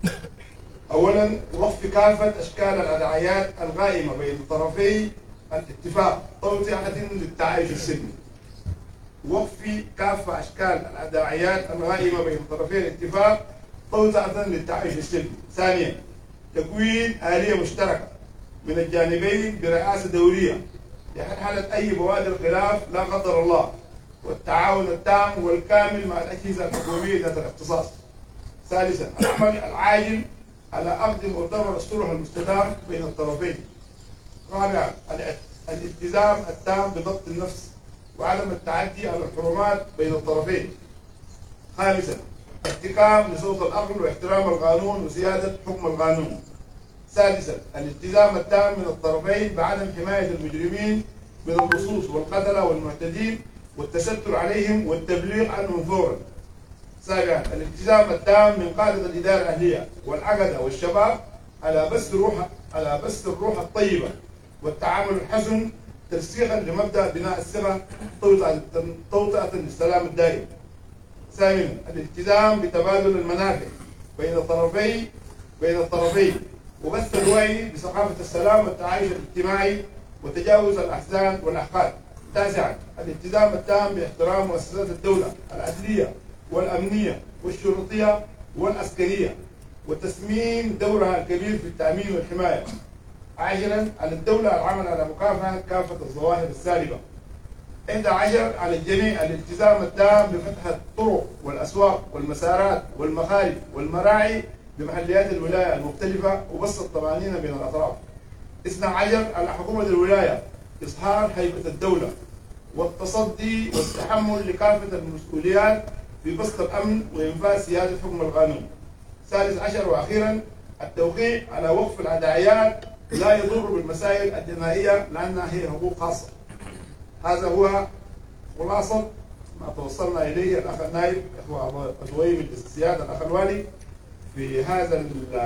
أولا، وقف كافة أشكال العدائيات القائمة بين طرفي الاتفاق توسعة للتعايش السلمي. وقف كافة أشكال العدائيات القائمة بين طرفي الاتفاق توسعة للتعايش السلمي. ثانيا، تكوين آلية مشتركة من الجانبين برئاسة دورية لحل أي بوادر خلاف لا قدر الله، والتعاون التام والكامل مع الأجهزة الحكومية ذات الاختصاص. ثالثا، العمل العاجل على عقد مؤتمر الصلح المستدام بين الطرفين. رابعا، الالتزام التام بضبط النفس وعدم التعدي على الحرمات بين الطرفين. خامسا، احتكام لصوت العقل واحترام القانون وسيادة حكم القانون. سادسا، الالتزام التام من الطرفين بعدم حماية المجرمين من اللصوص والقتلة والمعتدين والتستر عليهم والتبليغ عنهم فورا. سابعا، الالتزام التام من قادة الإدارة الأهلية والعقدة والشباب على بث الروح على بث الروح الطيبة والتعامل الحسن ترسيخا لمبدأ بناء الثقة توطئة للسلام الدائم. ثامنا، الالتزام بتبادل المنافع بين الطرفين بين الطرفين وبث الوعي بثقافة السلام والتعايش الاجتماعي وتجاوز الأحزان والأحقاد. تاسعا، الالتزام التام باحترام مؤسسات الدولة العدلية والأمنية والشرطية والعسكرية وتسمين دورها الكبير في التأمين والحماية. عاشرا، على الدولة العمل على مكافحة كافة الظواهر السالبة. إحدى عشر، على الجميع الالتزام التام بفتح الطرق والأسواق والمسارات والمخارج والمراعي بمحليات الولاية المختلفة وبسط الطمأنينة بين الأطراف. اثني عشر، على حكومة الولاية إظهار هيبة الدولة والتصدي والتحمل لكافة المسؤوليات في بسط الأمن وإنفاذ سيادة حكم القانون. ثالث عشر وأخيرا التوقيع على وقف العدايات لا يضر بالمسائل الجنائية لأنها هي حقوق خاصة. هذا هو خلاصة ما توصلنا إليه الأخ النائب عضوي مجلس السيادة الأخ الوالي في هذا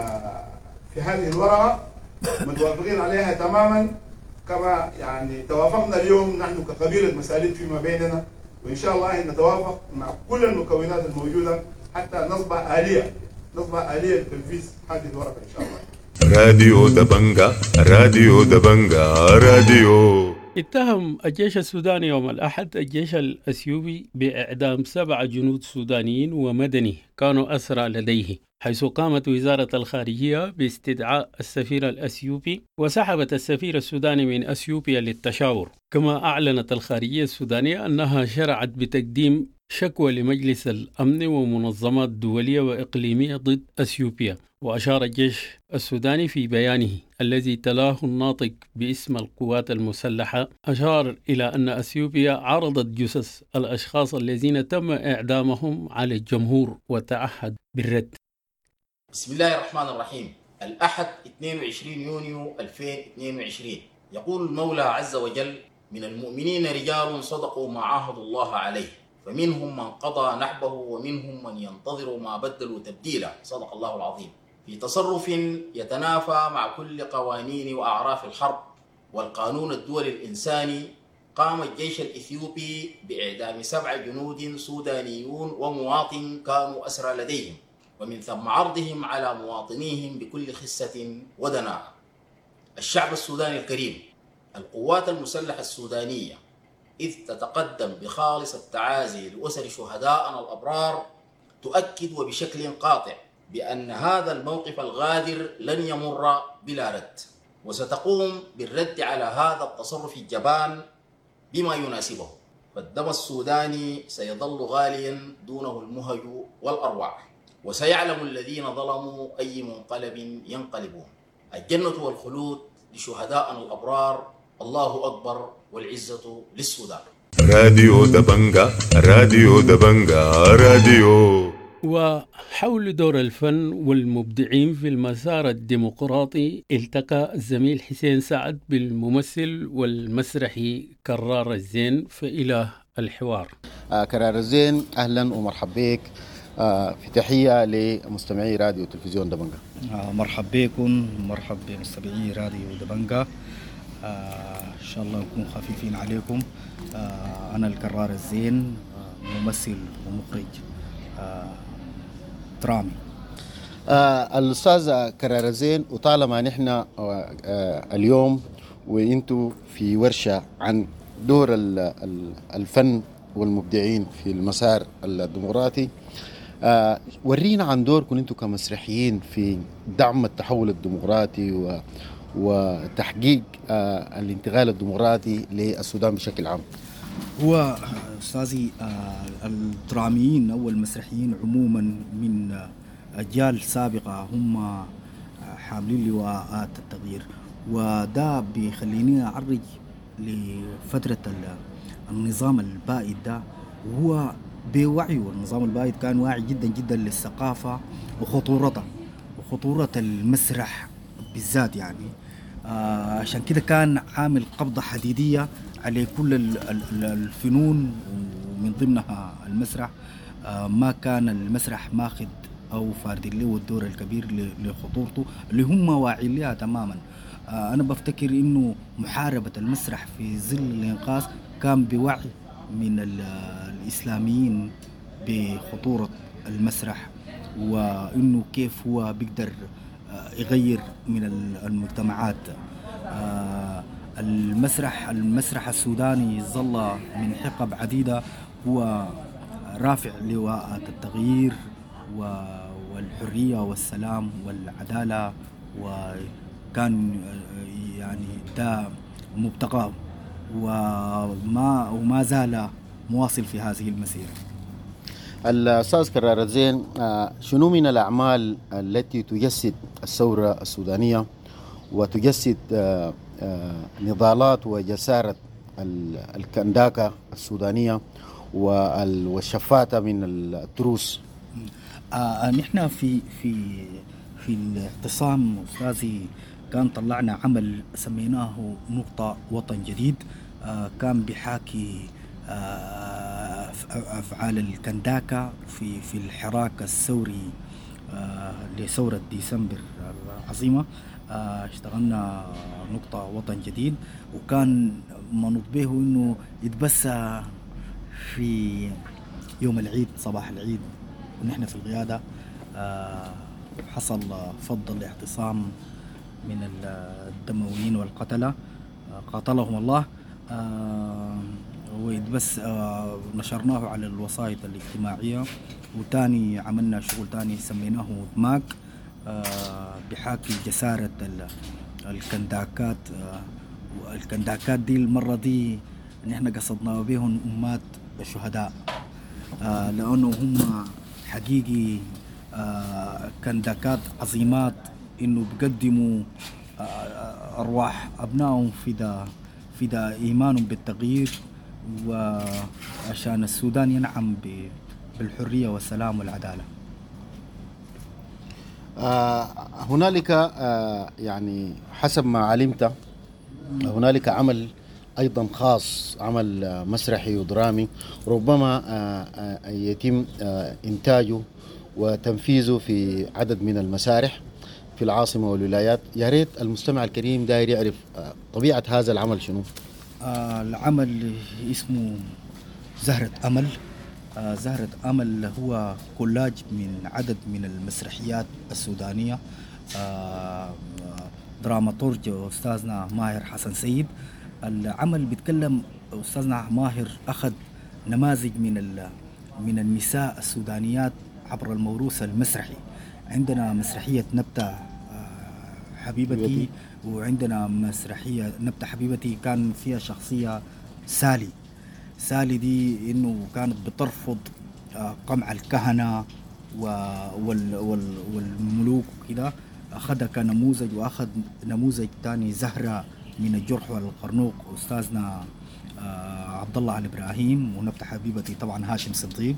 في هذه الورقة، متوافقين عليها تماما كما يعني توافقنا اليوم نحن كقبيلة مساليد فيما بيننا، وإن شاء الله أن نتوافق مع كل المكونات الموجودة حتى نصبح آلية نصبح آلية لتنفيذ هذه الورقة إن شاء الله. راديو دبنجا راديو دبنجا راديو. اتهم الجيش السوداني يوم الأحد الجيش الأثيوبي بإعدام سبع جنود سودانيين ومدني كانوا أسرى لديه، حيث قامت وزارة الخارجية باستدعاء السفير الأثيوبي وسحبت السفير السوداني من أثيوبيا للتشاور. كما أعلنت الخارجية السودانية أنها شرعت بتقديم شكوى لمجلس الأمن ومنظمات دولية وإقليمية ضد أثيوبيا. وأشار الجيش السوداني في بيانه الذي تلاه الناطق باسم القوات المسلحة، أشار إلى أن أثيوبيا عرضت جثث الأشخاص الذين تم إعدامهم على الجمهور وتعهد بالرد. بسم الله الرحمن الرحيم. الأحد اثنين وعشرين يونيو ألفين واثنين وعشرين يقول المولى عز وجل: من المؤمنين رجال صدقوا ما عاهدوا الله عليه فمنهم من قضى نحبه ومنهم من ينتظر ما بدلوا تبديلا. صدق الله العظيم. في تصرف يتنافى مع كل قوانين وأعراف الحرب والقانون الدولي الإنساني، قام الجيش الإثيوبي بإعدام سبع جنود سودانيون ومواطن كانوا أسرى لديهم، ومن ثم عرضهم على مواطنيهم بكل خسة ودناءة. الشعب السوداني الكريم، القوات المسلحة السودانية إذ تتقدم بخالص التعازي لأسر شهدائنا الأبرار تؤكد وبشكل قاطع بأن هذا الموقف الغادر لن يمر بلا رد، وستقوم بالرد على هذا التصرف الجبان بما يناسبه، فالدم السوداني سيظل غاليا دونه المهج والأرواح، وسيعلم الذين ظلموا أي منقلب ينقلبون. الجنة والخلود لشهدائنا الأبرار. الله أكبر والعزة للسودان. راديو دبنجا راديو دبنجا راديو. وحول دور الفن والمبدعين في المسار الديمقراطي التقى الزميل حسين سعد بالممثل والمسرحي كرار الزين، فإلى الحوار. آه كرار الزين، أهلا ومرحب بك. آه في تحية لمستمعي راديو تلفزيون دبنجا. آه مرحب بكم، مرحب بمستمعي راديو دبنجا. آه إن شاء الله نكون خفيفين عليكم. آه أنا الكرار الزين، آه ممثل ومخرج آه درامي. آه الأستاذ كرار الزين، وطالما نحن آه آه اليوم وإنتوا في ورشة عن دور الفن والمبدعين في المسار الديمقراطي، آه ورينا عن دوركم انتم كمسرحيين في دعم التحول الديمقراطي و وتحقيق آه الانتقال الديمقراطي للسودان بشكل عام. هو أستاذي آه الدراميين أو المسرحيين عموما من أجيال سابقة هم حاملين لواءات التغيير، وده بيخليني أعرج لفترة النظام البائد ده، وهو بوعيه. النظام البائد كان واعي جدا جدا للثقافة وخطورتها وخطورة المسرح بالذات، يعني آه عشان كده كان عامل قبضة حديدية على كل الفنون ومن ضمنها المسرح. آه ما كان المسرح ماخذ أو فارد له الدور الكبير لخطورته اللي هم واعيين لها تماما. آه أنا بفتكر إنه محاربة المسرح في ظل الإنقاذ كان بوعي من الإسلاميين بخطورة المسرح، وإنه كيف هو بيقدر يغير من المجتمعات. المسرح المسرح السوداني ظل من حقب عديدة هو رافع لواءات التغيير والحرية والسلام والعدالة، وكان يعني ده مبتغاه وما وما زال مواصل في هذه المسيرة. الأستاذ كرار الزين، شنو من الأعمال التي تجسد الثورة السودانية وتجسد نضالات وجسارة الكنداكا السودانية والشفاتة من التروس. آه نحن في في في الاعتصام أستاذي كان طلعنا عمل سميناه نقطة وطن جديد. آه كان بحاكي آه أفعال الكنداكا في في الحراك الثوري آه لثورة ديسمبر العظيمة. آه اشتغلنا نقطة وطن جديد، وكان منوط به انه يتبث في يوم العيد صباح العيد ونحن في القيادة. آه حصل فض الاعتصام من الدمويين والقتلة آه قاتلهم الله. آه ويتبث آه نشرناه على الوسائط الاجتماعية، وتاني عملنا شغل تاني سميناه دماغ آه بحاكي جسارة الكنداكات. آه الكنداكات دي المرة دي نحن قصدنا بهم أمات الشهداء آه لأنه هم حقيقي آه كنداكات عظيمات، إنه بقدموا آه أرواح أبنائهم فدا فدا إيمانهم بالتغيير، وعشان السودان ينعم بالحرية والسلام والعدالة. آه هنالك آه يعني حسب ما علمت هنالك عمل أيضا خاص، عمل آه مسرحي ودرامي ربما آه آه يتم آه إنتاجه وتنفيذه في عدد من المسارح في العاصمة والولايات. يا ريت المستمع الكريم داير يعرف آه طبيعة هذا العمل شنو؟ آه العمل اسمه زهرة أمل. آه زهرة أمل هو كولاج من عدد من المسرحيات السودانية. آه دراماتورج أستاذنا ماهر حسن سيد. العمل بيتكلم أستاذنا ماهر أخذ نماذج من من النساء السودانيات عبر الموروث المسرحي. عندنا مسرحية نبتة آه حبيبتي، وعندنا مسرحية نبتة حبيبتي كان فيها شخصية سالي. سالي دي إنه كانت بترفض قمع الكهنة والملوك وكده، أخذها كنموذج، وأخذ نموذج تاني زهرة من الجرح والقرنوق أستاذنا عبد الله علي إبراهيم، ونبتة حبيبتي طبعا هاشم صديق.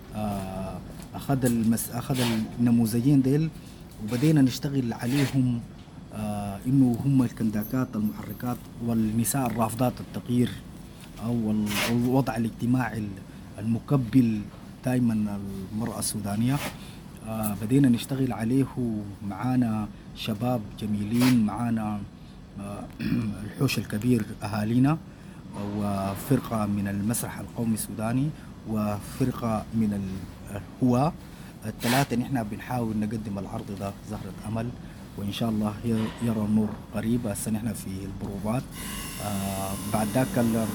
أخذ المس أخذ النموذجين ديل وبدينا نشتغل عليهم إنه هم الكنداكات المحركات والنساء الرافضات التغيير أو الوضع الاجتماعي المكبل دائما المرأة السودانية. آه بدينا نشتغل عليه، معانا شباب جميلين، معانا آه الحوش الكبير أهالينا، وفرقة من المسرح القومي السوداني، وفرقة من الهواة. الثلاثة نحن بنحاول نقدم العرض ده زهرة أمل، وإن شاء الله يرى النور قريب. هسه نحن في البروفات. آه بعد ذاك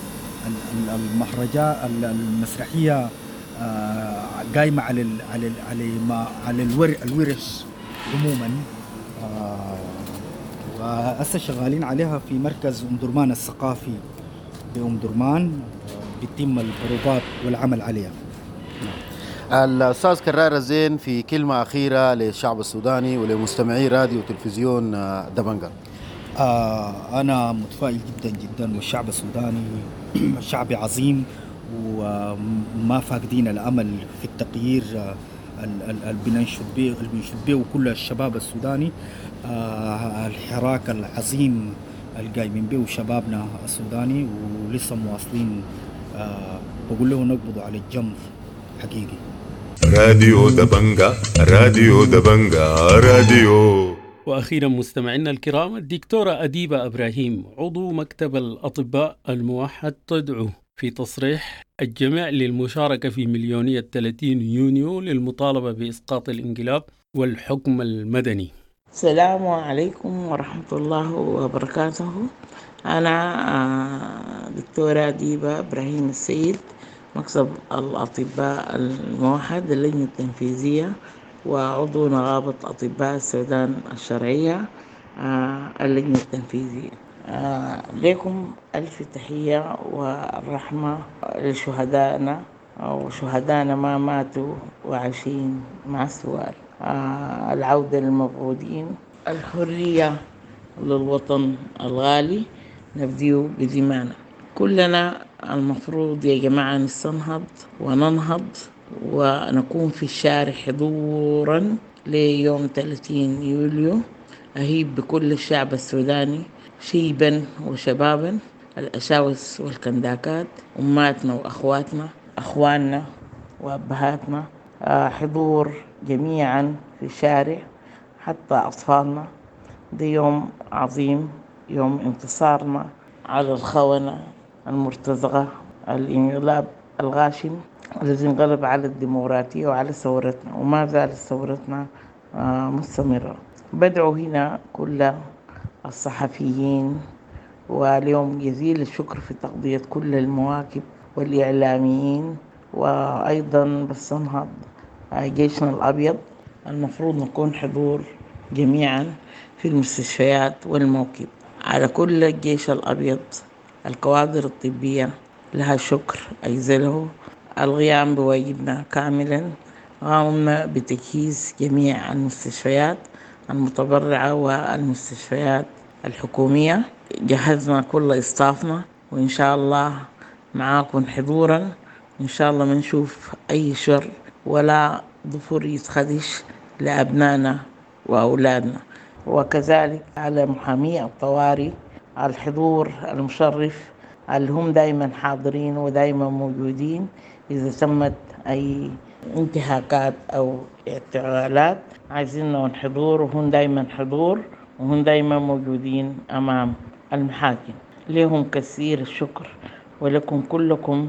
المهرجان المسرحية آه قايمة على ال على ال على ما على الورش عموما. آه وهسه شغالين عليها في مركز أم درمان الثقافي بأم درمان، بيتم البروفات والعمل عليها. الأستاذ كرار الزين في كلمة أخيرة للشعب السوداني ولمستمعي راديو وتلفزيون دبنجة. آه أنا متفائل جدا جدا، والشعب السوداني شعب عظيم وما فاقدين الأمل في التغيير اللي بننشد به وكل الشباب السوداني. آه الحراك العظيم القايمين به شبابنا السوداني ولسه مواصلين. آه بقول له نقبضوا على الجمر حقيقي. راديو دبنجة راديو دبنجة راديو. وأخيرا مستمعينا الكرام، الدكتورة أديبة إبراهيم عضو مكتب الأطباء الموحد تدعو في تصريح الجميع للمشاركة في مليونية ثلاثين يونيو للمطالبة بإسقاط الانقلاب والحكم المدني. السلام عليكم ورحمة الله وبركاته. أنا دكتورة أديبة إبراهيم السيد، مكتب الأطباء الموحد اللجنة التنفيذية، وعضو نقابة أطباء السودان الشرعية اللجنة التنفيذية. لكم ألف تحية والرحمة لشهدائنا، وشهدائنا ما ماتوا وعايشين مع السؤال. العودة للمفقودين، الحرية للوطن الغالي، نفديه بدمانا. كلنا المفروض يا جماعة نستنهض وننهض ونكون في الشارع حضورا ليوم ثلاثين يوليو، أهيب بكل الشعب السوداني شيبا وشبابا، الأشاوس والكنداكات، أماتنا وأخواتنا، أخواننا وأبهاتنا، حضور جميعا في الشارع حتى أطفالنا. ده يوم عظيم، يوم انتصارنا على الخونة المرتزقة، الانقلاب الغاشم الذي انقلب على الديمقراطية وعلى ثورتنا، وما زالت ثورتنا مستمرة. بدعو هنا كل الصحفيين واليوم جزيل الشكر في تغطية كل المواكب والإعلاميين، وأيضا بستنهض جيشنا الأبيض. المفروض نكون حضور جميعا في المستشفيات والموكب. على كل الجيش الأبيض الكوادر الطبية لها شكر أجزله القيام بواجبنا كاملا. قامنا بتجهيز جميع المستشفيات المتبرعة والمستشفيات الحكومية، جهزنا كل إصطافنا، وإن شاء الله معاكم حضورا. إن شاء الله ما نشوف أي شر ولا ظفر يتخدش لأبنائنا وأولادنا. وكذلك على محامي الطوارئ الحضور المشرف اللي هم دائما حاضرين ودائما موجودين إذا تمت أي انتهاكات أو اعتقالات، عايزينهم حضور، وهم دائما حضور وهم دائما موجودين أمام المحاكم. لهم كثير الشكر، ولكم كلكم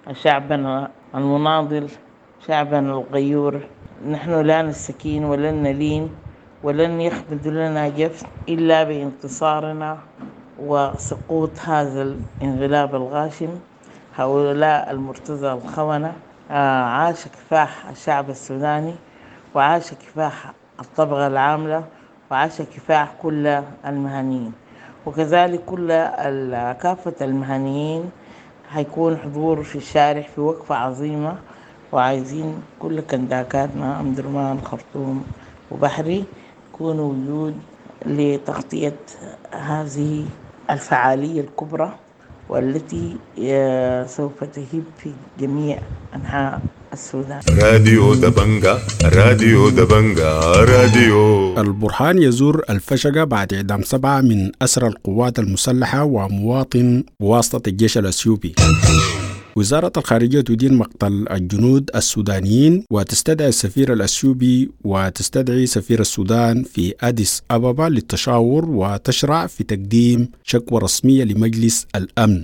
شعبنا المناضل، شعبنا الغيور. نحن لا نستكين ولن نلين ولن يخبد لنا جفن إلا بانتصارنا وسقوط هذا الانقلاب الغاشم، هؤلاء المرتزقة الخونة. عاش كفاح الشعب السوداني، وعاش كفاح الطبقة العاملة، وعاش كفاح كل المهنيين، وكذلك كل كافة المهنيين هيكون حضور في الشارع في وقفة عظيمة. وعايزين كل كنداكاتنا أم درمان خرطوم وبحري يكونوا وجود لتغطية هذه الفعالية الكبرى والتي سوف تهب في جميع أنحاء السودان. راديو دبنجا راديو دبنجا راديو البرهان يزور الفشقة بعد إعدام سبعة من أسرى القوات المسلحة ومواطن بواسطة الجيش الأثيوبي. وزارة الخارجية تدين مقتل الجنود السودانيين وتستدعي السفير الأثيوبي وتستدعي سفير السودان في أديس أبابا للتشاور وتشرع في تقديم شكوى رسمية لمجلس الأمن.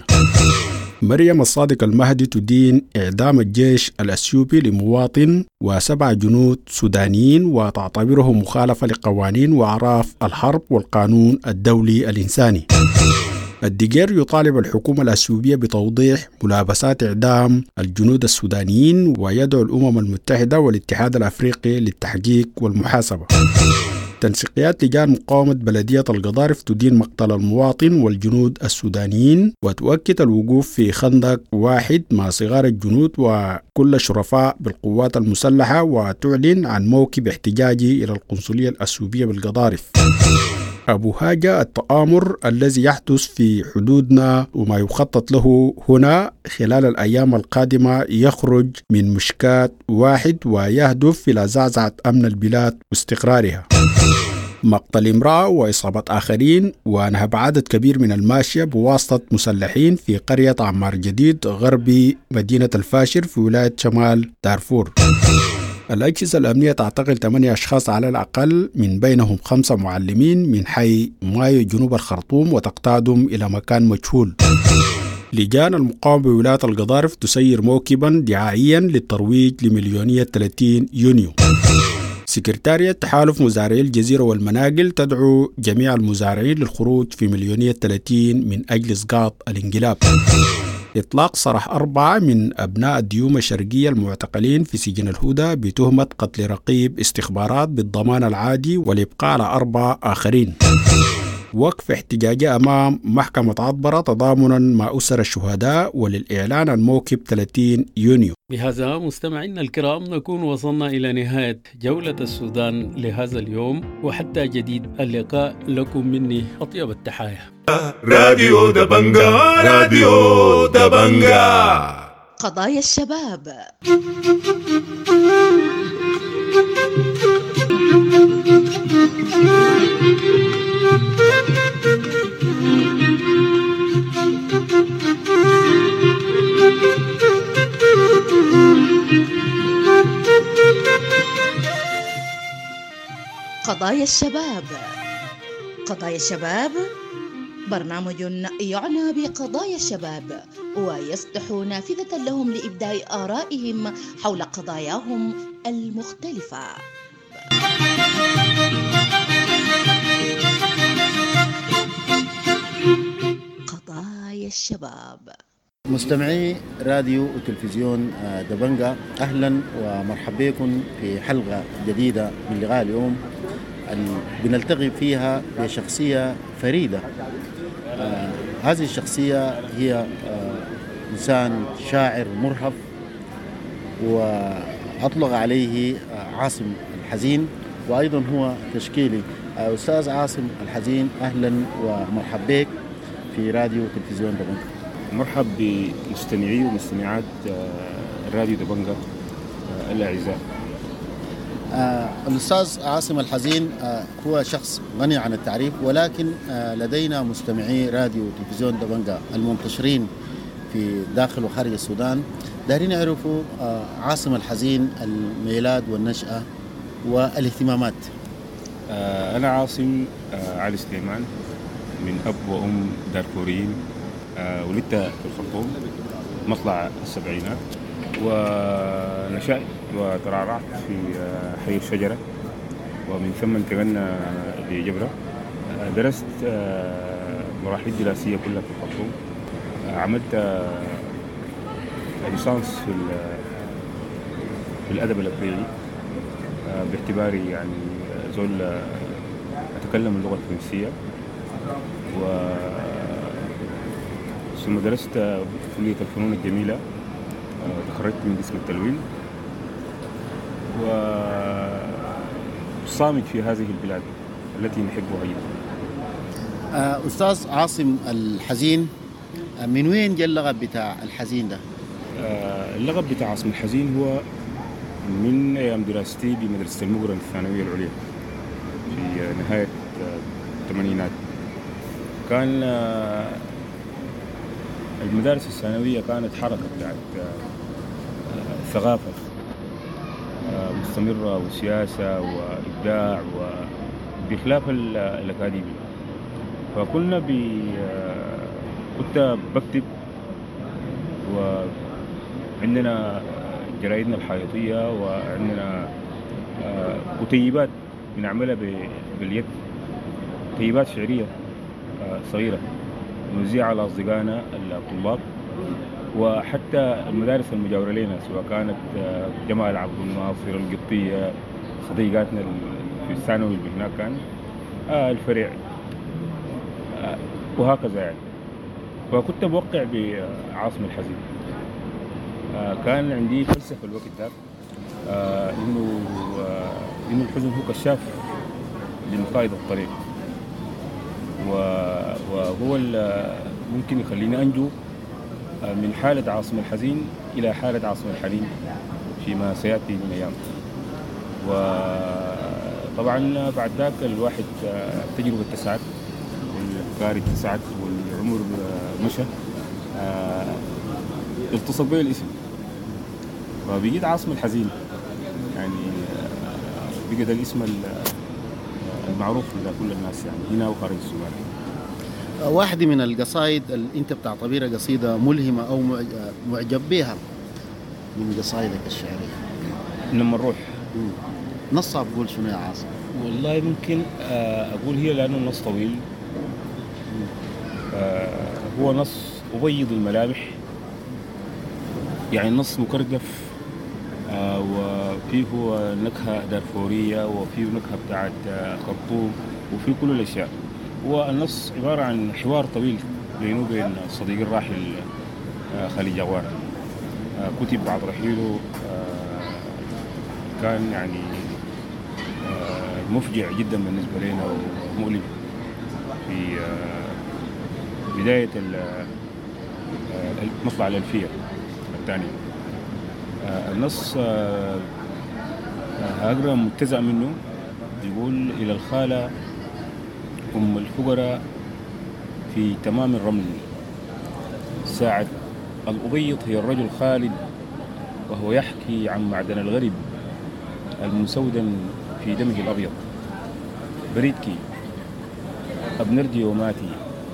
مريم الصادق المهدي تدين إعدام الجيش الأثيوبي لمواطن وسبع جنود سودانيين وتعتبره مخالفة لقوانين وأعراف الحرب والقانون الدولي الإنساني. الدقير يطالب الحكومة الأثيوبية بتوضيح ملابسات إعدام الجنود السودانيين ويدعو الأمم المتحدة والاتحاد الأفريقي للتحقيق والمحاسبة. تنسيقيات لجان مقاومة بلدية القضارف تدين مقتل المواطن والجنود السودانيين وتؤكد الوقوف في خندق واحد مع صغار الجنود وكل الشرفاء بالقوات المسلحة وتعلن عن موكب احتجاجي إلى القنصلية الأثيوبية بالقضارف. أبو هاجة التآمر الذي يحدث في حدودنا وما يخطط له هنا خلال الأيام القادمة يخرج من مشكات واحد ويهدف إلى زعزعة أمن البلاد واستقرارها. مقتل امرأة وإصابة آخرين ونهب عدد كبير من الماشية بواسطة مسلحين في قرية عمار جديد غربي مدينة الفاشر في ولاية شمال دارفور. الأجهزة الأمنية تعتقل ثمانية أشخاص على الأقل، من بينهم خمسة معلمين من حي مايو جنوب الخرطوم وتقتادهم إلى مكان مجهول. لجان المقاومة بولاية القضارف تسير موكبا دعائيا للترويج لمليونية ثلاثين يونيو. سكرتارية تحالف مزارعي الجزيرة والمناقل تدعو جميع المزارعين للخروج في مليونية ثلاثين من أجل إسقاط الانقلاب. إطلاق سراح أربعة من أبناء الديوم الشرقية المعتقلين في سجن الهدى بتهمة قتل رقيب استخبارات بالضمان العادي والإبقاء على أربعة آخرين. وقف احتجاجي أمام محكمة عطبرة تضامنا مع أسر الشهداء وللإعلان عن موكب ثلاثين يونيو. بهذا مستمعينا الكرام نكون وصلنا إلى نهاية جولة السودان لهذا اليوم، وحتى جديد اللقاء لكم مني أطيب التحايا. راديو دبنجا راديو دبنجا قضايا الشباب. قضايا الشباب. قضايا الشباب برنامج يعنى بقضايا الشباب ويفتح نافذة لهم لإبداء آرائهم حول قضاياهم المختلفة. قضايا الشباب. مستمعي راديو وتلفزيون دبنجا، أهلا ومرحبا بكم في حلقة جديدة من لقاء اليوم بنلتقي فيها بشخصية فريدة. آه هذه الشخصية هي آه إنسان شاعر مرهف وأطلق عليه آه عاصم الحزين، وأيضا هو تشكيلي. آه أستاذ عاصم الحزين، أهلا ومرحبا بك في راديو وتلفزيون دبنجا. مرحب بمستمعي ومستمعات آه راديو دبنجا آه الأعزاء. آه الأستاذ عاصم الحزين آه هو شخص غني عن التعريف، ولكن آه لدينا مستمعي راديو وتلفزيون دبنجا المنتشرين في داخل وخارج السودان دارين يعرفوا آه عاصم الحزين، الميلاد والنشأة والاهتمامات. آه أنا عاصم آه علي سليمان، من أب وأم دارفوريين. آه ولدت في الخرطوم مطلع السبعينات، ونشأت وترعرعت في حي الشجرة، ومن ثم انتقلنا لجبرة. درست مراحل الدراسية كلها في الخرطوم. عملت ليسانس في في الأدب الأبريلي باعتباري يعني زول أتكلم اللغة الفرنسية، و ثم درست كلية الفنون الجميلة، تخرجت من قسم التلوين، وصامت في هذه البلاد التي نحبها جدا. أستاذ عاصم الحزين، من وين جاء اللقب بتاع الحزين ده؟ اللقب بتاع عاصم الحزين هو من أيام دراستي بمدرسة المقرن الثانوية العليا في نهاية الثمانينات. كان المدارس الثانوية كانت حركة بتاعت ثقافة مستمرة وسياسة وإبداع وبخلاف الأكاديمي. فكنا ب كنت بكتب، وعندنا جرائدنا الحياتية، وعندنا كتيبات بنعملها باليد، كتيبات شعرية صغيرة نوزيع على أصدقائنا الطلاب، وحتى المدارس المجاورة لنا، سواء كانت جمال عبد الناصر، القبطية، صديقاتنا في الثانوي اللي هناك كان الفريع، وهكذا يعني. فكنت بوقع بعاصم الحزين. كان عندي فلسفة الوقت ذاك، إنه إنه الحزن هو كشاف لمقايد الطريق، وهو ممكن يخليني أنجو من حالة عاصم الحزين إلى حالة عاصم الحليم فيما سيأتي من أيام. وطبعا بعد ذاك الواحد تجربة تسعد، والأفكار تسعد، والعمر مشى، التصق به الاسم فبقيت عاصم الحزين، يعني بقى ده الاسم المعروف لكل الناس يعني هنا وخارج السودان. واحدة من القصائد اللي انت بتعتبرها قصيدة ملهمة او معجب بها من قصائدك الشعرية؟ لما نروح نصها بقول شنو يا عاصم؟ والله ممكن اقول هي لانه النص طويل. هو نص أبيض الملامح، يعني النص مكرقف، وفيه نكهة دارفورية، وفيه نكهة بتاعت خرطوم، وفيه كل الأشياء. والنص عبارة عن حوار طويل بينه وبين الصديق الراحل خالد جوار. كتب بعد رحيله، كان يعني مفجع جدا بالنسبة لنا ومؤلم في بداية مطلع الألفية الثانية. النص أقرأ متزع منه، يقول: إلى الخالة أم الفقراء في تمام الرمل، ساعة الأبيض هي الرجل خالد، وهو يحكي عن معدن الغرب المسودا في دمه الأبيض. بريدكي أبنردي وماتي،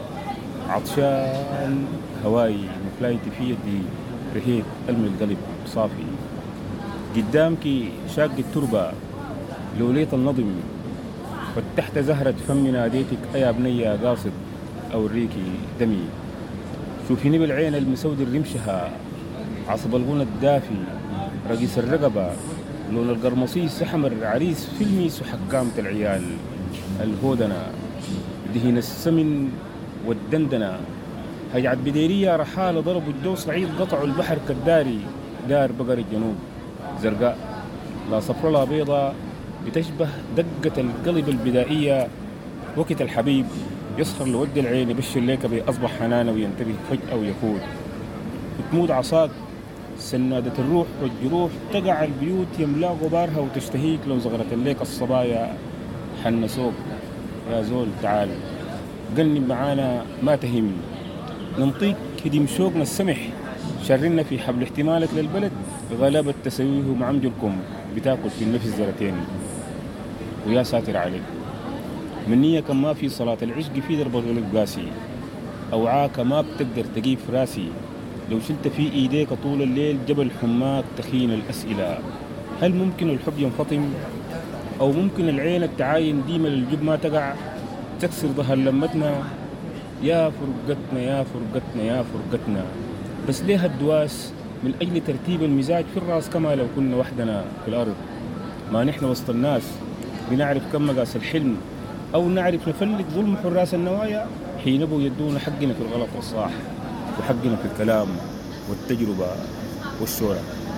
عطشان هواي مفلايتي في يدي، رهيت ألم القلب صافي، قدامك شاق التربة لوليت النظم، فتحت زهرة فم ناديتك أيا بنية قاصد أوريكي دمي، شوفيني بالعين المسود الرمشها، عصب الغنى الدافي، رقيس الرقبة لون القرمصيس أحمر، عريس فيلميس وحكامة العيال الهودنة، دهن السمن والدندنة، هيعت بديرية رحالة ضربوا الجو صعيد، قطعوا البحر كالداري، دار بقر الجنوب زرقاء لا صفر لا بيضة، بتشبه دقة القلب البدائية، وقت الحبيب يسخر لود العين، يبشر ليك بأصبح حنانه وينتبه فجأة ويفوت، وتمود عصاك سنادة الروح والجروح، تقع البيوت يملا غبارها وتشتهيك، لو زغرت ليك الصبايا حنسوك، يا زول تعال قلب معانا ما تهم، ننطيك هديم شوقنا السمح، شرنا في حبل احتمالك للبلد، غلبت تسويه مع عمجلكم، بتاكل في النفس زرتين، ويا ساتر عليك منية كان ما في صلاة العشق في درب الغلب قاسي، أوعاك ما بتقدر تجيب راسي، لو شلت في إيديك طول الليل جبل حماك تخين الأسئلة، هل ممكن الحب ينفطم؟ أو ممكن العين التعاين ديما للجب ما تقع، تكسر ظهر لمتنا، يا فرقتنا يا فرقتنا يا فرقتنا، بس ليه الدواس من أجل ترتيب المزاج في الراس، كما لو كنا وحدنا في الأرض، ما نحن وسط الناس بنعرف كم مقاس الحلم، أو نعرف نفلق ظلم حراس النوايا، حين يبوا يدونا حقنا في الغلط والصاح، وحقنا في الكلام والتجربة والشورى.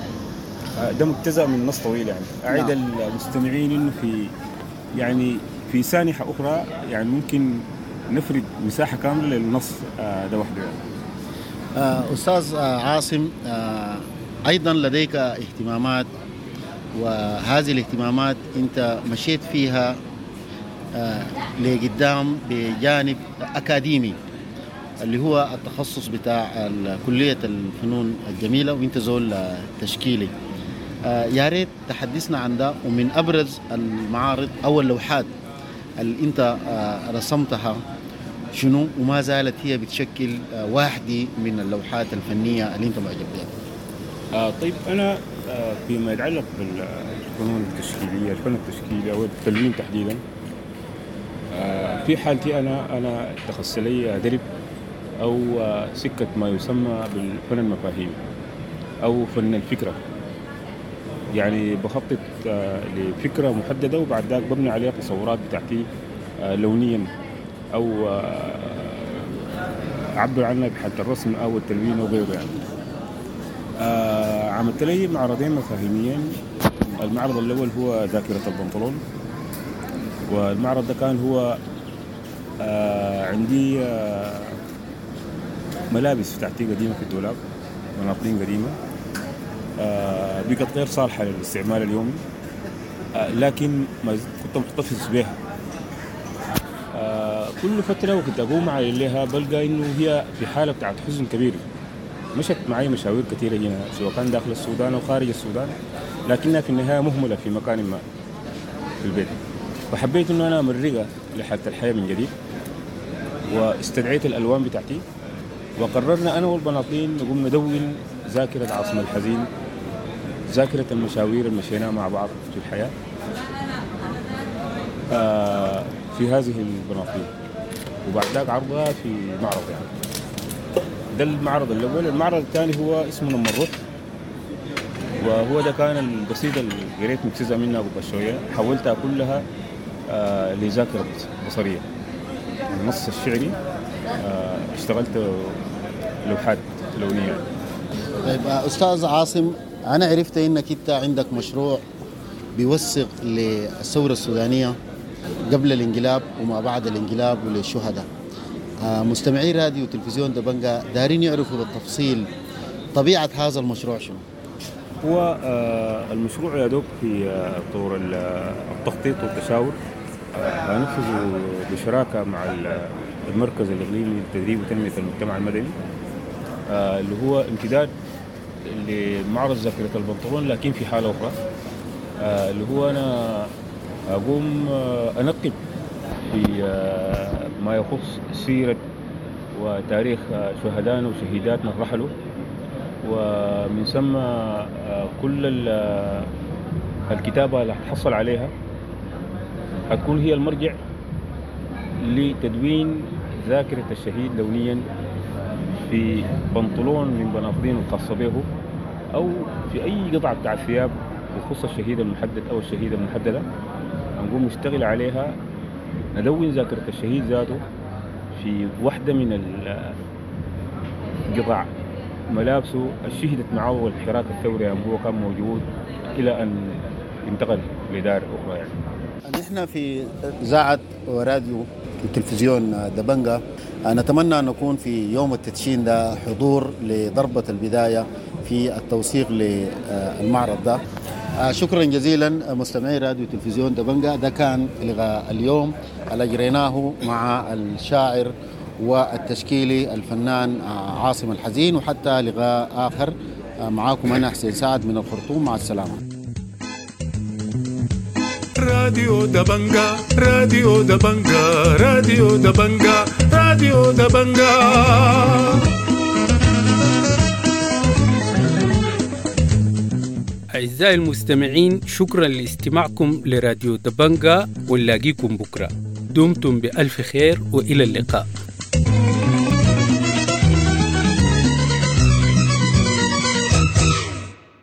ده مجتزأ من نص طويل يعني. أعيد نعم. المستمعين إنه في يعني في سانحة أخرى يعني ممكن نفرد مساحة كاملة للنص ده وحده يعني. أستاذ عاصم، أيضا لديك اهتمامات، وهذه الاهتمامات أنت مشيت فيها لقدام بجانب أكاديمي اللي هو التخصص بتاع كلية الفنون الجميلة، وانت زول تشكيلي. يا ريت تحدثنا عن ده، ومن أبرز المعارض أو اللوحات اللي انت رسمتها شنو، وما زالت هي بتشكل واحدة من اللوحات الفنية اللي انت معجب بها؟ آه طيب أنا آه فيما يتعلق بالفنون التشكيلية، الفن التشكيلي أو التلوين تحديدا، آه في حالتي أنا أنا اتخذت لي درب أو سكة ما يسمى بالفن المفاهيم أو فن الفكرة، يعني بخطط لفكرة محددة وبعد ذلك ببني عليها تصورات بتاعتي لونيا أو أعبر عنها بحالة الرسم أو التلوين وغيره يعني. عملت لي معرضين مفاهيميين، المعرض الأول هو ذاكرة البنطلون، والمعرض ده كان هو عندي ملابس بتاعتي قديمة في الدولاب، مناطين قديمة آه بقت غير صالحة للاستعمال اليومي، آه لكن ما كنت محتفظ بها. آه كل فترة وكنت أقوم عليها بلقى إنه هي في حالة بتاعت حزن كبير، مشت معي مشاوير كثيرة هنا سواء كان داخل السودان أو خارج السودان، لكنها في النهاية مهملة في مكان ما في البيت، فحبيت إنه أنا أمرقها لحالة الحياة من جديد، واستدعيت الألوان بتاعتي، وقررنا أنا والبناطين نقوم ندون ذاكرة عاصم الحزين، ذاكرة المشاوير اللي مشيناها مع بعض في الحياة آه في هذه البناطين، وبعد ذلك عرضها في معرض يعني. ده المعرض الأول. المعرض الثاني هو اسمه نمرود، وهو ده كان القصيدة اللي قريت مجتزأ منها قبل شوية، حولتها كلها آه لذاكرة بصرية. النص الشعري اشتغلت لوحات لونية. طيب أستاذ عاصم، أنا عرفت إنك أنت عندك مشروع بيوثق للثورة السودانية قبل الانقلاب وما بعد الانقلاب وللشهداء. مستمعي راديو وتلفزيون دبنجا دارين يعرفوا بالتفصيل طبيعة هذا المشروع شنو؟ هو المشروع يدوب في طور التخطيط والتشاور، نفذه بشراكة مع المركز الإقليمي للتدريب وتنمية المجتمع المدني، اللي هو امتداد لمعرض ذاكرة البنطلون لكن في حالة أخرى، اللي هو أنا أقوم أنقب في ما يخص سيرة وتاريخ شهدائنا وشهيداتنا الرحلوا، ومن ثم كل الكتابة اللي حصل عليها حتكون هي المرجع لتدوين ذاكرة الشهيد لونيا في بنطلون من بناطيل الخاصة به، أو في أي قطعة بتاع ثياب بخصوص الشهيد المحدد أو الشهيدة المحددة. نقوم نشتغل عليها، ندون ذاكرة الشهيد ذاته في واحدة من القطع ملابسه الشهدت معه الحراك الثوري يعني هو كان موجود إلى أن انتقل لدار أخرى. يعني نحن في إذاعة وراديو التلفزيون دبنجا نتمنى أن نكون في يوم التدشين ده حضور لضربة البداية في التوثيق للمعرض ده. شكرا جزيلا مستمعي راديو تلفزيون دبنجا. ده كان لقاء اليوم اللي أجريناه مع الشاعر والتشكيلي الفنان عاصم الحزين، وحتى لقاء آخر معاكم أنا حسين سعد من الخرطوم. مع السلامة. راديو دبنجا راديو دبنجا راديو دبنجا راديو دبنجا. أعزائي المستمعين، شكرا لاستماعكم لراديو دبنجا، ونلاقيكم بكرة. دمتم بألف خير وإلى اللقاء.